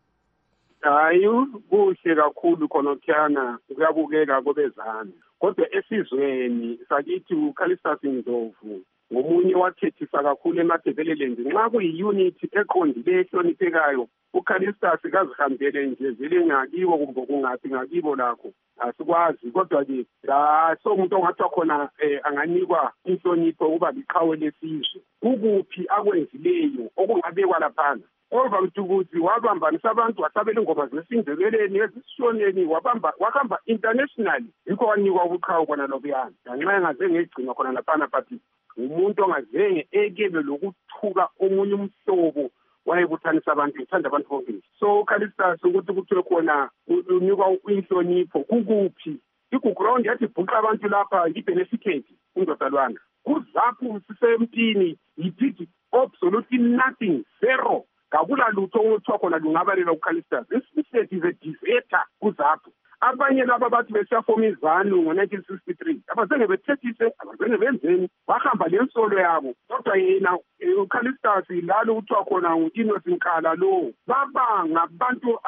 Speaker 19: Hayi kuhle kakhulu khonotyana kuyabukeka kobezana kodwa esizweni sakithi uCallistus Ndlovu ngomunye wathethisa kakhulu eMatabeleland nxa kuyi-unity eqondile ehloniphekayo uCallistus kazihambele nje vele ngakibo kumbe kungathi ngakibo lakho asikwazi kodwa-ke so umuntu ongathiwa khona um anganikwa inhlonipho ukuba liqhawe lesizwe kukuphi akwenzileyo okungabekwa laphana ova mtukuzi wabambanisa abantu wasabela ingoma zesindebeleni ezisishoneni wabamba wahamba international yikho wanikwa ubuqhawe khona lobuyana ngenxa engaze ngegcina khona laphana but umuntu ongazenge ekebe lokuthuka omunye umhlobo wayebuthanisa abantu uthanda abantu bonke so uCallistus ukuthi kuthiwe khona unikwa inhlonipho kukuphi iguground yathi bhuqa abantu lapha yi-beneficate undodalwana kuzapho sisempini yidid absolutely nothing zero kakula lutho okuthiwa khona lungabalela uCallistus instead is a deserter kuzapho abanye laba bathi besiyafoma izanu ngo-nineteen sixty-three abazenge bethethise abazenge benzeni bahamba lensolo yabo kodwa yena uCallistus lalo kuthiwa khona u-Innocent Nkala lo baba ngabantu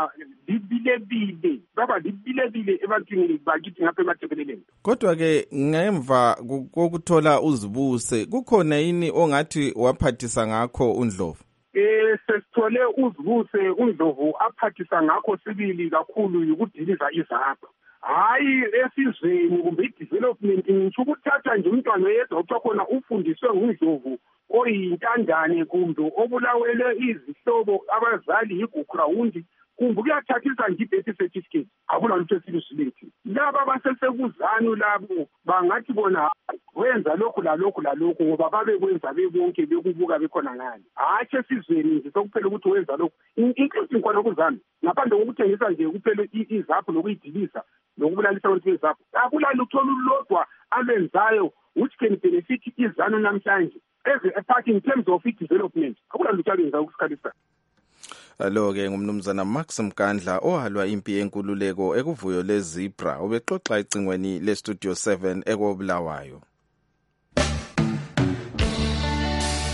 Speaker 19: abangalibilebile baba libilebile ebantwini bakithi ngapha eMatabeleland.
Speaker 17: Kodwa-ke ngemva kokuthola uzibuse kukhona yini ongathi waphathisa ngakho uNdlovu?
Speaker 19: Eh sesithole uzibuse uNdlovu aphathisa ngakho sibili kakhulu yikudiliza izapho hayi esizweni kumbe i-development ngisho ukuthatha nje umntwana oyedwa okuthiwa khona ufundiswe nguNdlovu oyintandane kumbe obulawele izihlobo abazali yiguground kumbe kuyathathisa nje i-birth certificate akula lutho esilusilethi laba basesekuzanu labo bangathi bona wenza lokhu lalokhu lalokhu ngoba babe kwenza bebonke bekubuka bekhona ngani hatshi esizweni nje sokuphela ukuthi wenza lokhu including khona kuzanu ngaphandle kokuthengisa nje kuphela izapho lokuyidilisa nokubulalisa abantu bezapho akula lutho olulodwa alwenzayo which can benefit izanu namhlanje as a part in terms of its development akula lutho alwenzayo kuSicalista.
Speaker 17: Alo-ke ngumnumzana Max Mkandla ohalwa impi yenkululeko ekuvuyo leZebra ubexoxa ecingweni leStudio seven ekobulawayo.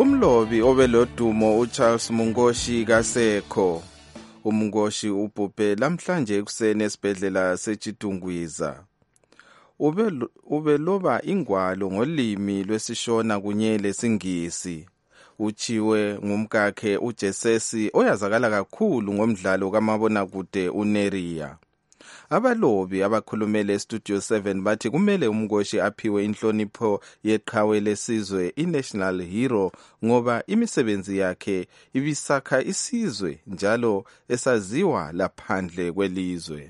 Speaker 17: umlobi obelodumo uCharles Mungoshi kasekho. uMungoshi ubhubhe lamhlanje ekuseni esibhedlela seChitungwiza. Ube ubeloba ingwalo ngolimi lwesishona kunye lesingisi. Uchiwe ngumkakhe uJesesi oyazakala kakhulu ngomdlalo kamabonakude uNeria. Abalobi abakhulumele eStudio seven bathi kumele uMngoshi aphiwe inhlonipho yeqhawe lesizwe iNational Hero ngoba imisebenzi yakhe ibisakha isizwe njalo esaziwa laphandle kwelizwe.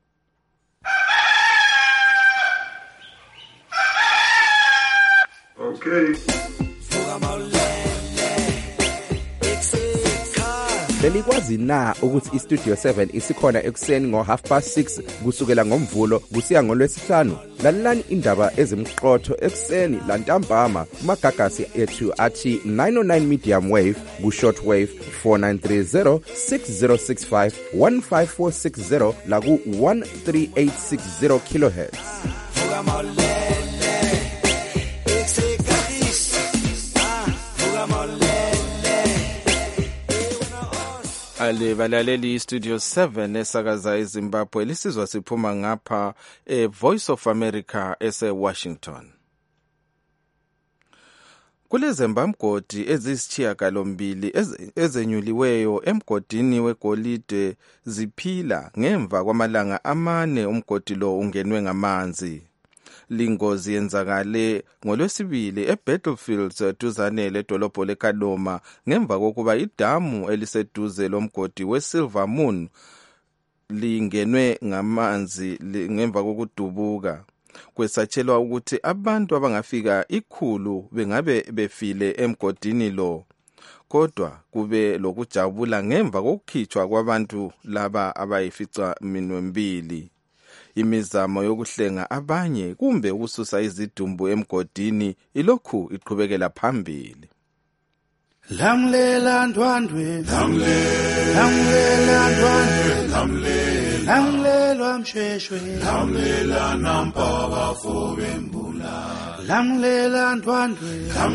Speaker 20: Okay. Belikwazi na ukuthi iStudio seven isikhona ekuseni ngo half past six kusukela ngomvulo kusiya ngolwesihlanu? Lalelani indaba ezimqotho ekuseni lantambama kumagagasi ethu athi nine oh nine medium wave ku short wave four nine three zero six zero six five one five four six zero la ku one three eight six zero kilohertz.
Speaker 17: Ale balaleli Studio seven esakaza eZimbabwe lisizwa siphuma ngapha e Voice of America ese Washington. Kulezembamgodi ezisithiyagalombili ezenyuliweyo emgodini wegolide ziphila ngemva kwamalanga amane umgodi lo ungenwe ngamanzi. Lingozi yenzakale ngolwesibili eBattlefields duzane ledolobho leKaloma ngemva kokuba idamu eliseduze lomgodi weSilver Moon lingenwe ngamanzi ngemva kokudubuka. Kwesatshelwa ukuthi abantu abangafika ikhulu bengabe befile emgodini lo. Kodwa kube lokujabula ngemva kokukhitshwa kwabantu laba abayifica minwembili. Imizamo yokuhlenga abanye kumbe ukususa izidumbu emgodini ilokhu iqhubekela phambili.
Speaker 21: Lamlela ndwandwe lamlela ndwandwe lamlela msheshwe lamlela nampaba fobembula lamlela ndwandwe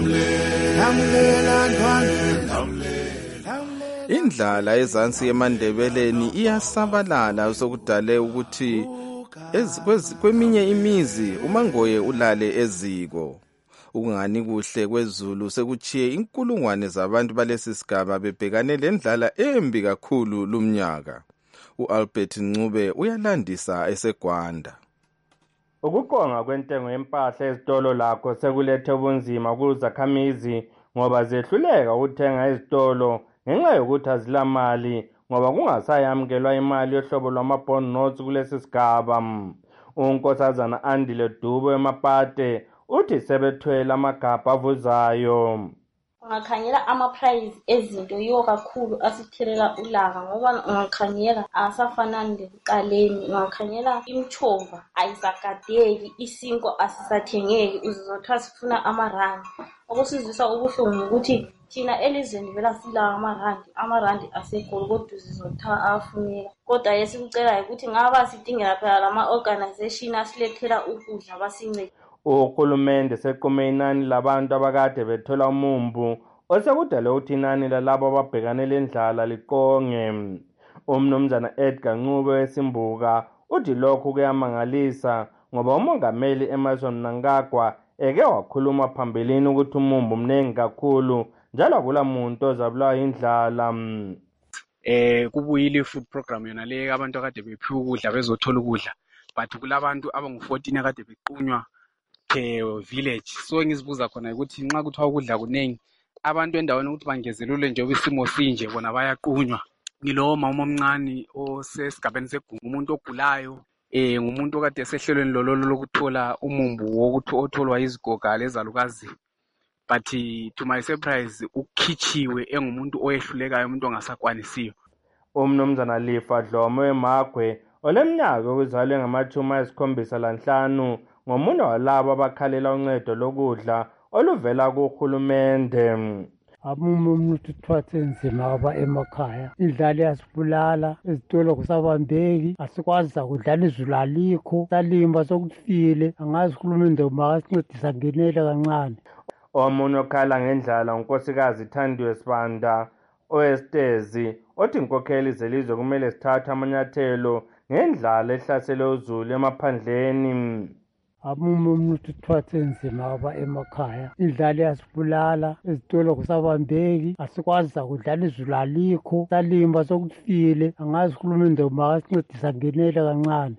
Speaker 21: lamlela ndwandwe.
Speaker 17: Indlala ezansi yemandebeleni iyasabalala sokudale ukuthi kweminye imizi uMangoye ulale eziko. Ukungani kuhle kwezulu sekuchiye inkulungwane zabantu balesi sigaba bebhekane lendlala embi kakhulu lumnyaka. uAlbert Ncube uyalandisa eseGwanda.
Speaker 22: Ukuqonga kwentengo yempahla ezitolo lakho sekulethe ubunzima kuzakhamizi ngoba zehluleka ukuthenga ezitolo ngenxa yokuthi azilamali ngoba kungasayamkelwa imali yohlobo lwama-bond notes kulesi sigaba. Unkosazana Andile Dube eMapate uthi sebethwele amagabha avuzayo.
Speaker 23: Ungakhangela ama-price ezinto yiwo kakhulu asithelela ulaka ngoba ungakhangela asafanani lekuqaleni. Ungakhangela imchova ayisagadeki, isinko asisathengeki, uzizothiwa sifuna amarandi. Okusizwisa ubuhlungu ukuthi thina elizweni vela silawo amarandi, amarandi asekhulu kodwa uzizothiwa afuneka. Kodwa esikucela ukuthi ngaba sidingela phela lama-organization asilethela ukudla basincede.
Speaker 22: Uhulumende sequme inani labantu abakade bethola umumbu osekudale ukuthi inani lalabo ababhekane lendlala liqonge. Umnumzana Edgar Ncube weSimbuka uthi lokhu kuyamangalisa ngoba umongameli Emerson Mnangagwa eke wakhuluma phambilini ukuthi umumbu mnengi kakhulu njalo akula muntu ozabulawa indlala.
Speaker 24: Eh kubuyile food program yona le abantu akade bephiwa ukudla bezothola ukudla, but kulabantu abangu fourteen akade bequnywa per village. So ngizibuza khona ukuthi nxa kuthiwa ukudla kunengi abantu endaweni ukuthi bangezelule nje isimo sinje bona bayaqunywa. Ngilowo mama omncane osesigabeni segugu, umuntu ogulayo, eh ngumuntu okade esehlelweni lololo lokuthola umumbu wokuthi otholwa izigoga lezalukazi, but to my surprise ukhitshiwe engumuntu oyehlulekayo, umuntu ongasakwanisiyo.
Speaker 22: Umnumzana Lifa Dlomo weMagwe oleminyaka okuzalwe ngamathumi ayisikhombisa lanhlanu ngomunye walabo abakhalela uncedo lokudla oluvela kuhulumende.
Speaker 25: Amumuntu thwathe nzima aba emakhaya, indlala yasibulala, izitolo kusabambeki, asikwazi ukudlala, izulu alikho, salimba sokufile, angazi uhulumende makasincedisa ngenela kancane.
Speaker 22: Omunye okhala ngendlala unkosikazi Thandiwe Sibanda oestezi othi inkokheli zelizwe kumele sithathe amanyathelo ngendlala ehlasele uzulu emaphandleni.
Speaker 25: Amume umuntu uthwathe nzima aba emakhaya indlala iyasibulala ezitolo kusabambeki asikwazi ukudlala izulu alikho salimba sokufile angazi uhulumende makasincedisa ngenela kancane.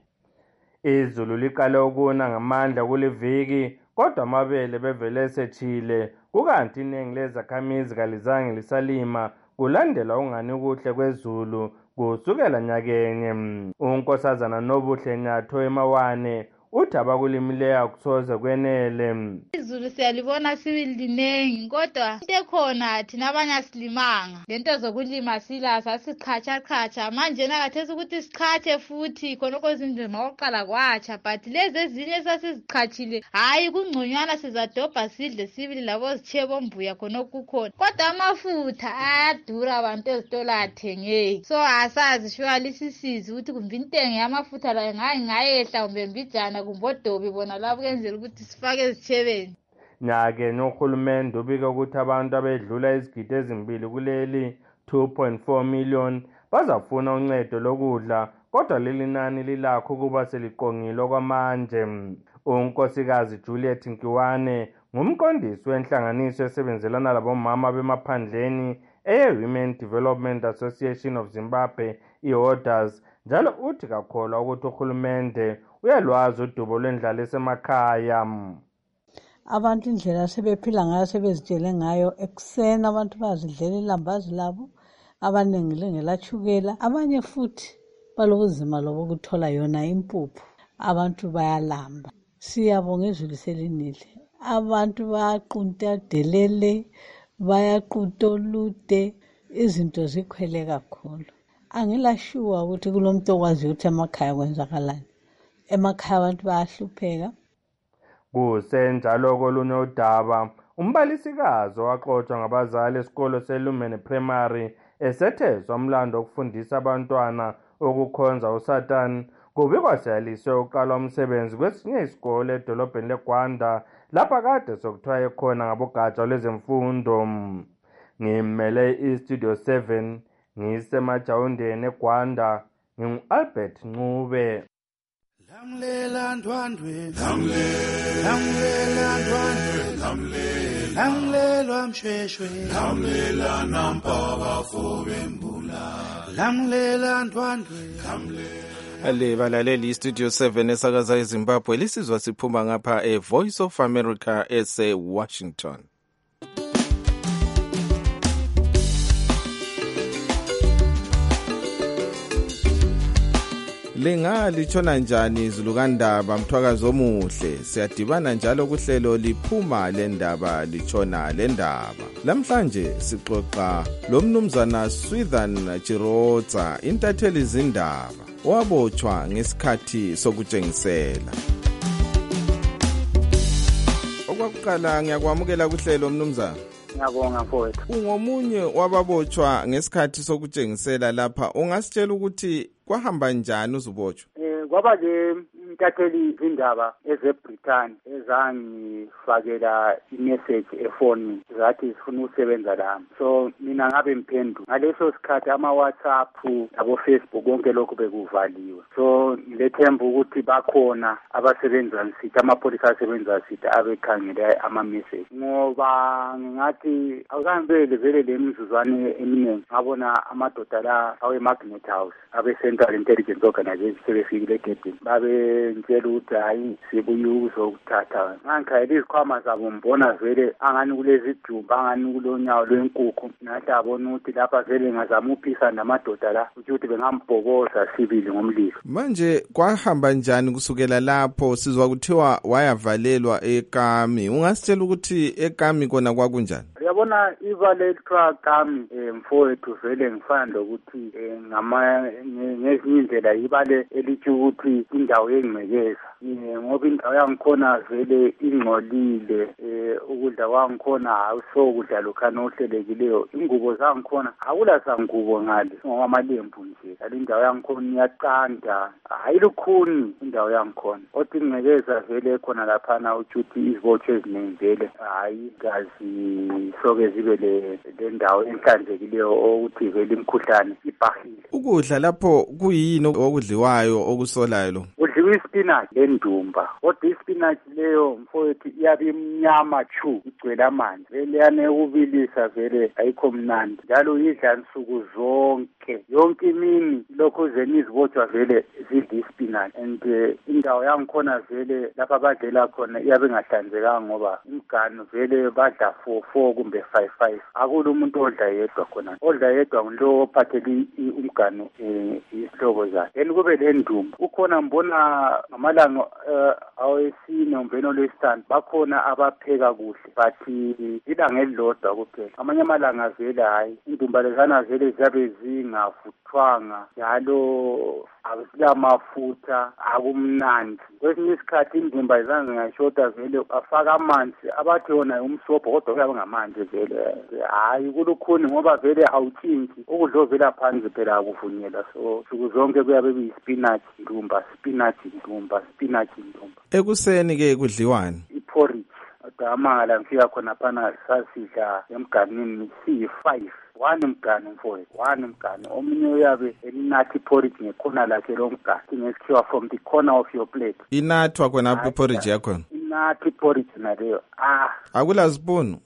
Speaker 22: Izulu liqale ukuna ngamandla kuliviki kodwa amabele bevele sethile kukanti iningi lezakhamizi kalizange lisalima kulandela ungani kuhle kwezulu kusukela nyakenye. Unkosazana Nobuhle Nyatho eMawane uthi abakulimileyo akusoze kwenele.
Speaker 6: Izulu siyalibona silinengi kodwa into ekhona thina abanye asilimanga lento zokulima silasa sichacha chacha manje nakathesa ukuthi sichache futhi khona kozindima oqala kwacha but lezi ezinye sasizichachile hayi kungconywana sizadobha sidle sibili labo zichebo mbuya khona okukhona kodwa amafutha ayadura abantu ezitolo athengeki so asazi shwali sisizi ukuthi kumbe intengo yamafutha la ngayi ngayehla kumbe mbijana kumbodobi bona lapho kenzela ukuthi sifake ezithebeni.
Speaker 22: Nyake nohulumende ubika ukuthi abantu abedlula izigidi ezimbili kuleli two point four million bazafuna uncedo lokudla kodwa leli nani lilakho kuba seliqongile kwamanje. Unkosikazi Juliet Nkiwane ngumqondisi wenhlanganiso esebenzelana labomama bemaphandleni eye-Women Development Association of Zimbabwe i-Orders njalo uthi kakholwa ukuthi uhulumende uyalwazi udubo lwendlala esemakhaya.
Speaker 8: Abantu indlela sebephila ngayo sebezitshele ngayo ekuseni abantu bazidlela ilambazi labo abaningi lengelachukela abanye futhi balobuzima lobukuthola yona impuphu abantu bayalamba. Siyabonga izulu selinile abantu bayaqunta delele bayaqunta olude izinto zikhwele kakhulu. Angilashuwa ukuthi kulomuntu okwazi ukuthi emakhaya kwenzakalani. Emakhaya abantu bayahlupheka.
Speaker 22: Kusenjalo kolunye udaba umbalisikazi waxoxwa ngabazali esikolo seLumene Primary esethezwa umlando okufundisa abantwana ukukhonza uSatan kubikwa seyaliswe uqala umsebenzi kwesinye isikole edolobheni leGwanda lapha kade sokuthiwa ekhona ngabogatsha lwezemfundo. Ngimele iStudio seven ngisemajawundeni eGwanda ngingu-Albert Ncube.
Speaker 21: Lamlela ndwandwe lamlela ndwandwe lamlela mshweshwe lamlela nampaba fobembula lamlela ndwandwe
Speaker 17: Ale balaleli iStudio seven esakaza eZimbabwe lisizwa siphuma ngapha eVoice of America ese Washington. Linga litshona njani izulu kaNdaba Mthwakazi omuhle siyadibana njalo kuhlelo liphuma lendaba litshona lendaba. Lamhlanje sixoxa lomnumzana Swithan Chirotsa intatheli izindaba wabotshwa ngesikhathi sokutshengisela. Okwakuqala ngiyakwamukela kuhlelo mnumzana.
Speaker 18: Ngiyabonga mfowethu.
Speaker 17: Ungomunye wababotshwa ngesikhathi sokutshengisela lapha ungasitshela ukuthi kwahamba njani uzubotshwa?
Speaker 18: Eh kwaba le intatheli izindaba ezeBritain ezangifakela imessage efoni zathi sifuna ukusebenza lami. So mina ngabe ngiphenduka. Ngaleso sikhathi ama WhatsApp abo Facebook konke lokho bekuvaliwe. So ngilethemba ukuthi bakhona abasebenza nsithi amapholisa asebenza nsithi abekhangela ama message. Ngoba ngathi awukambe vele lemizuzwane eminingi ngabona amadoda la awe Magnet House abe Central Intelligence Organization sebefikile egedini babe ngitshela ukuthi hayi sibuye ukuzokuthatha ngangikhayela izikhwama zabo mbona vele angani kulezi jumba angani kulonyawo lwenkukhu nathi abona ukuthi lapha vele ngazama uphisa namadoda la ukuthi bengambhokoza sibili ngomlilo.
Speaker 17: Manje kwahamba njani kusukela lapho sizwa kuthiwa wayavalelwa eKami ungasitshela ukuthi eKami kona kwakunjani?
Speaker 18: Uyabona ivale elikwa Kami mfowethu vele ngifana lokuthi ngama ngezinye indlela ibale elithi ukuthi indawo yengcekeza ngoba indawo yangikhona vele ingcolile ukudla kwangikhona awusokudla lokhana ohlelekileyo ingubo zangikhona akula sangubo ngale ngamalembu nje
Speaker 7: yali indawo yangikhona iyaqanda hayi lukhuni indawo yangikhona othi ingcekeza vele khona laphana utshuthi izibotsho eziningi vele hayi gazi soke zibe le le ndawo enhlanzekileyo ukuthi vele imkhuhlane ibhahile.
Speaker 17: Ukudla lapho kuyini okudliwayo okusolayo lo?
Speaker 7: Kudliwa ispinach lendumba kodwa ispinach leyo mfowethu iyabe imnyama chu igcwele amanzi vele yane ukubilisa vele ayikho mnandi njalo idla nsuku zonke yonke imini lokho zeni izibotshwa vele zidla ispinach and uh, indawo yangikhona vele lapha badlela khona iyabe ingahlanzekanga ngoba imganu vele badla four four kumbe five five akula umuntu odla yedwa khona odla yedwa ngulo ophathele umganu eh, isihlobo zakhe then kube le ndumba ukhona mbona ngamalanga uh, awesine umveno lwesithathu bakhona abapheka kuhle but ilanga elilodwa kuphela amanye amalanga vele hayi indumba lezana vele ziyabe zingavuthwanga njalo akusilamafutha akumnandi kwesinye isikhathi indumba lezana zingashota vele afaka amanzi abathi yona umsobho kodwa kuyabe ngamanzi vele hayi kulukhuni ngoba vele awutshintshi ukudla vele phansi phela akuvunyelwa so suku zonke kuyabe kuyispinach ndumba spinach ndumba spinach ndumba.
Speaker 17: Ekuseni ke kudliwani?
Speaker 7: Iporridge amala ngifika khona phana sasidla emganini siyi five one mgani mfowethu one mgani omunye uyabe elinathi porridge ngekhona lakhe lo mgani ngesikhiwa from the corner of your plate.
Speaker 17: Inathwa khona porridge yakho?
Speaker 7: Inathi porridge naleyo ah
Speaker 17: akula spoon?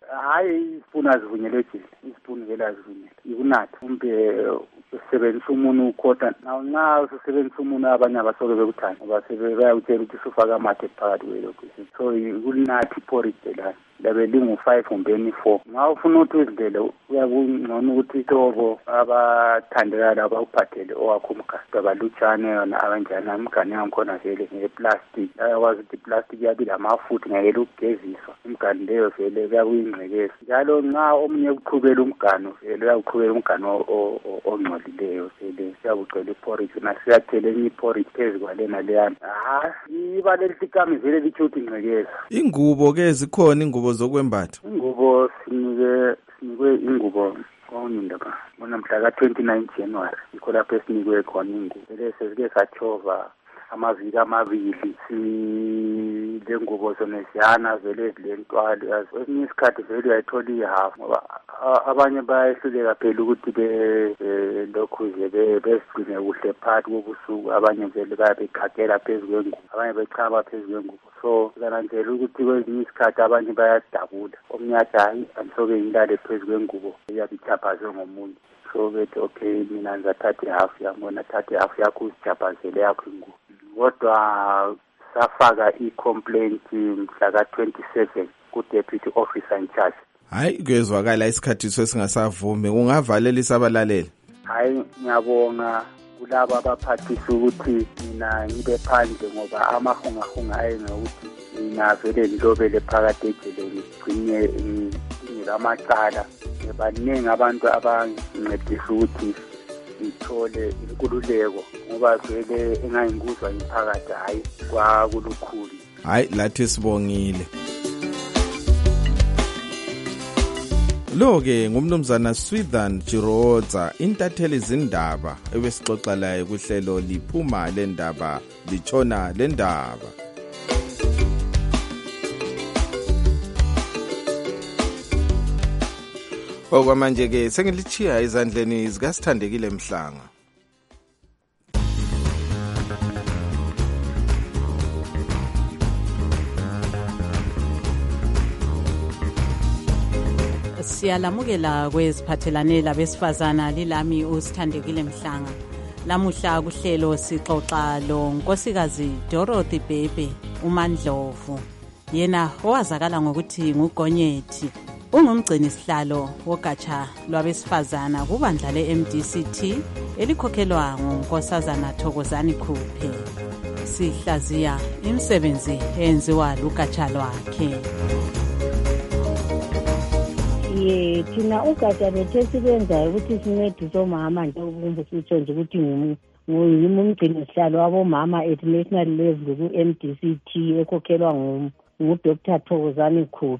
Speaker 7: Hayi spoon azivunyelwe jini ispoon vele azivunyelwe ikunathi kumbe usebenzisa umuntu ukhota nawo nxa usebenzisa umuntu abanye abasoke bekuthanda ngoba sebeyakutshela ukuthi usufaka amathe phakathi kwelokhu so kulinathi porridge la labe lingu five kumbe four nxa ufuna ukuthi uzidlele uyakungcono ukuthi itobo abathandekayo abawuphathele owakho umgani abalutshane yona abanjani umgani yangikhona vele ngeplastic ayakwazi ukuthi iplastic yabi lamafutha ngeke ukugeziswa umgani leyo vele kuyakuyingcekeza njalo nxa omunye ukuqhubela umgani vele uyawuqhubela umgani ongcolileyo vele siyakucela iporridge nasiyathela enye iporridge phezu kwalena leyana ah iba lelisikami vele lichuthi ingcekeza.
Speaker 17: Ingubo ke zikhona ingubo zokwembatha?
Speaker 7: Ingubo sinike sinikwe ingubo kwawunindaba bona mhla ka twenty-nine January ikho lapho esinikwe khona ingubo vele sesike sathova amaviki amabili le ngubo zona ziyana vele zilentwali esinye isikhathi vele uyayithola ihalf ngoba abanye bayehluleka phela ukuthi be lokhu nje bezigcine kuhle phakathi kobusuku abanye vele bayabeqhakela phezu kwengubo abanye bechaba phezu kwengubo so kananzela ukuthi kwezinye isikhathi abanye bayadabula omnye athi hayi angisoke ngilale phezu kwengubo iyabichaphazwe ngomunye so bethi okay mina ngizathatha ihalf yami wena thatha ihalf yakho uzichaphazele yakho ingubo kodwa safaka i-complaint mhla ka twenty-seven ku-deputy officer in charge.
Speaker 17: Hayi kuyezwakala isikhathi sesingasavumi kungavalelisa abalaleli.
Speaker 7: Hayi ngiyabonga kulabo abaphathisa ukuthi mina ngibe phandle ngoba amahungahunga ayenokuthi mina vele ngilobele phakathi ejeleni ngigcine ngilamacala baningi abantu abancedisa ukuthi ngithole inkululeko ngoba vele engayinguzwa imphakathi hayi kwakulukhulu.
Speaker 17: Hayi lathi sibongile. Lo-ke ngumnumzana Swithan Chiroza intatheli izindaba ebesixoxa laye kuhlelo liphuma lendaba litshona lendaba. Okwamanje ke sengilichiya izandleni zikaSithandekile Mhlanga.
Speaker 16: Siyalamukela kweziphathelane labesifazana lilami uSithandekile Mhlanga. Lamuhla kuhlelo sixoxa lo nkosikazi Dorothy Bhebhe uMandlovu. Yena owazakala ngokuthi nguGonyethi. Ungumgcini sihlalo wogatsha lwabesifazana kubandla le-M D C T elikhokhelwa ngunkosazana Thokozani Khuphe. Sihlaziya imisebenzi eyenziwa lugatsha lwakhe.
Speaker 9: Ye thina ugatsha lethu esibenzayo ukuthi sincedise omama njengoba sitsho nje ukuthi ngiyimi umgcini sihlalo wabomama at national level ku-M D C T ekhokhelwa ngu-Doctor Thokozani Khuphe.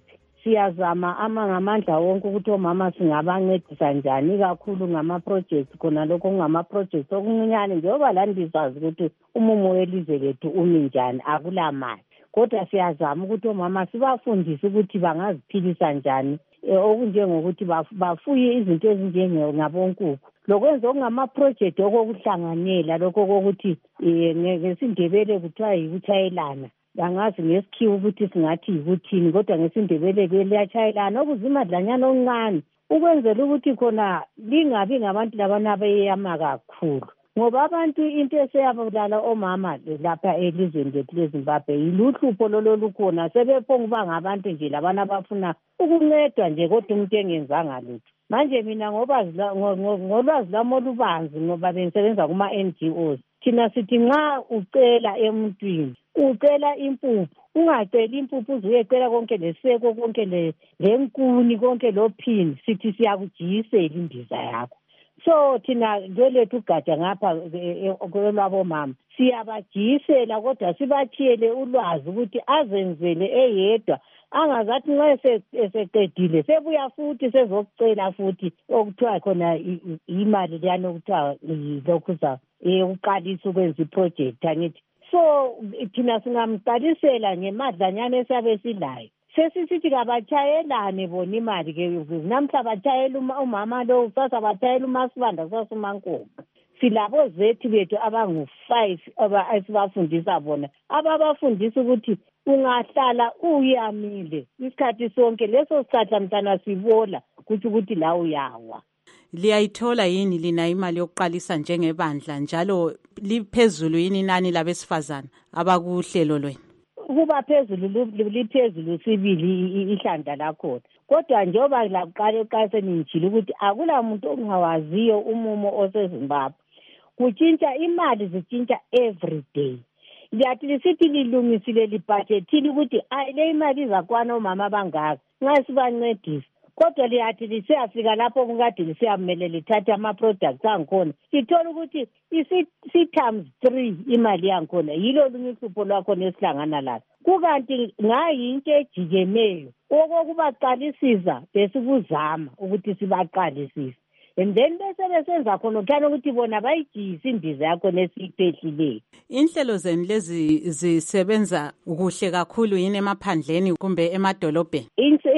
Speaker 9: siyazama ama ngamandla wonke ukuthi omama singabancedisa njani kakhulu ngama-projects khona lokho kungama-projects okuncinyane njengoba lani lizazi ukuthi umumo welizwe lethu umi njani akulamali kodwa siyazama ukuthi omama sibafundise ukuthi bangaziphilisa njani okunjengokuthi bafuye izinto ezinjengabonkukhu lokwenza okungama-project okokuhlanganela lokho kokuthi ngesindebele kuthiwa yikuthayelana angazi ngesikhiwo ukuthi singathi yikuthini kodwa ngesindebele ke liyatshayelana okuzimadlanyana okuncane ukwenzela ukuthi khona lingabi ngabantu labana abeyama kakhulu ngoba abantu into eseyabulala omama lapha elizweni lethu leZimbabwe yiluhlupho lolo lukhona sebephonga uba ngabantu nje labana abafuna ukuncedwa nje kodwa umuntu engenzanga lutho manje mina ngoba ngolwazi lami olubanzi ngoba bengisebenza kuma-N G Os thina sithi nxa ucela emuntwini ucela impuphu ungaceli impuphu uzuyecela konke leseko konke lenkuni konke lophini sithi siyakujiyisela imbiza yakho so thina ngelethu ugatsha ngapha kwelabomama siyabajiyisela kodwa sibathiyele ulwazi ukuthi azenzele eyedwa angazathi nxa eseqedile sebuya futhi sezokucela futhi okuthiwa khona imali leyana okuthiwa lokhuza ukuqalisa ukwenza iproject angithi so thina singamqalisela ngemadlanyana esabe silayo sesisithi kabatshayelane bona imali-ke namhla batshayela umama lo kusasa batshayela umasibanda kusasa umankoko silabo zethu bethu abangu-five esibafundisa bona ababafundisa ukuthi ungahlala uyamile isikhathi sonke leso sikhathi mntana sibola kuthi ukuthi la uyawa.
Speaker 2: Liyayithola yini lina imali yokuqalisa njengebandla njalo liphezulu yini inani labesifazana abakuhlelo lwenu?
Speaker 9: Kuba phezulu liphezulu sibili ihlanda lakhona kodwa njengoba laqala eqaseni ngijile ukuthi akula muntu ongawaziyo umumo oseZimbabwe kutshintsha imali zitshintsha every day liyathi lisithi lilungisile libudgetile ukuthi ayi le imali izakwana omama bangaka nxa sibancedisa kodwa liyathi lisiyafika lapho kukade lisiyamele lithathe ama-products angikhona sithola ukuthi isi-times three imali yangikhona yilo lunye uhlupho lwakhona esihlangana lazo kukanti ngayinto ejikemeyo okokubaqalisisa besikuzama ukuthi sibaqalisise and then bese besenza khona kuthana ukuthi bona bayijiyise imbiza yakhona esiyipehlileyo.
Speaker 2: Inhlelo zenu lezi zisebenza kuhle kakhulu yini emaphandleni kumbe emadolobheni?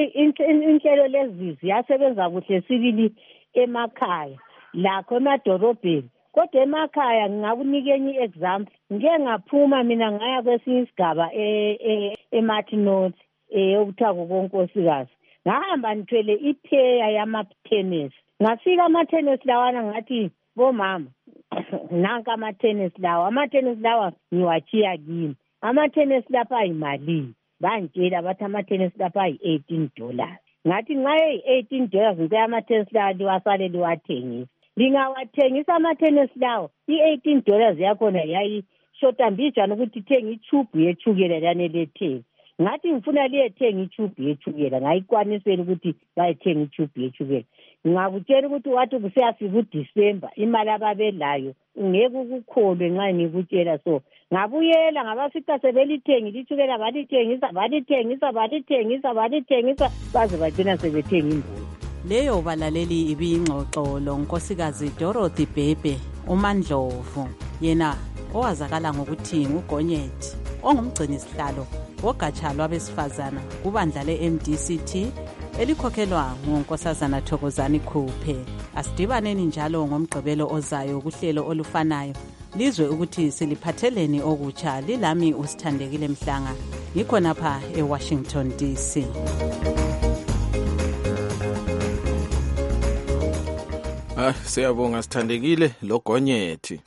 Speaker 9: Inhlelo lezi ziyasebenza kuhle sibili emakhaya lakho emadolobheni kodwa emakhaya ngingakunika enye i-example ngike ngaphuma mina ngaya kwesinye isigaba eMarty North okuthiwa kukonkosikazi ngahamba ngithwele ipheya yama-tennis ngafika ama-tennis lawana ngathi bomama nanka ama-tennis lawa ama-tennis lawa ngiwachiya kini ama-tennis lapha ayimalini bangitshela bathi ama-tennis lapha ayi-eighteen dollars ngathi nxa eyi-eighteen dollars ngicela ama-tennis lawa liwasale liwathengisa lingawathengisa ama-tennis lawa i-eighteen dollars yakhona yayishota mbijana ukuthi ithenga ichubhu yechukela lane letheni ngathi ngifuna liyethenga ichubhu yechukela ngayikwanisela ukuthi bayethenga ichubhu yechukela ngakutshela ukuthi wathi kusiyafika uDisemba imali ababelayo ngeke ukukholwe nxa ngikutshela so ngabuyela ngabafica sebelithengile ichukela balithengisa balithengisa balithengisa balithengisa baze bagcina sebethenga imbuzi.
Speaker 2: Leyo balaleli ibiyingxoxo lonkosikazi Dorothy Bhebhe uMandlovu yena owazakala ngokuthi nguGonyethi ongumgcini sihlalo wogatsha lwabesifazana kubandla le-M D C T elikhokhelwa ngunkosazana Thokozani Khuphe. Asidibaneni njalo ngomgqibelo ozayo kuhlelo olufanayo lizwe ukuthi siliphatheleni okutsha. Lilami uSithandekile Mhlanga ngikhonapha eWashington D C.
Speaker 17: Ah, siyabonga Sithandekile lo Gonyethi.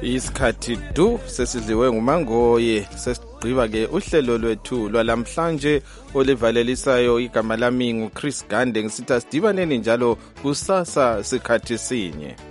Speaker 17: isikhathi du sesidliwe ngumangoye. Sesigqiba ke uhlelo lwethu lwalamhlanje olivalelisayo. Igama lami nguChris Gande, ngisithi asidibaneni njalo kusasa sikhathi sinye.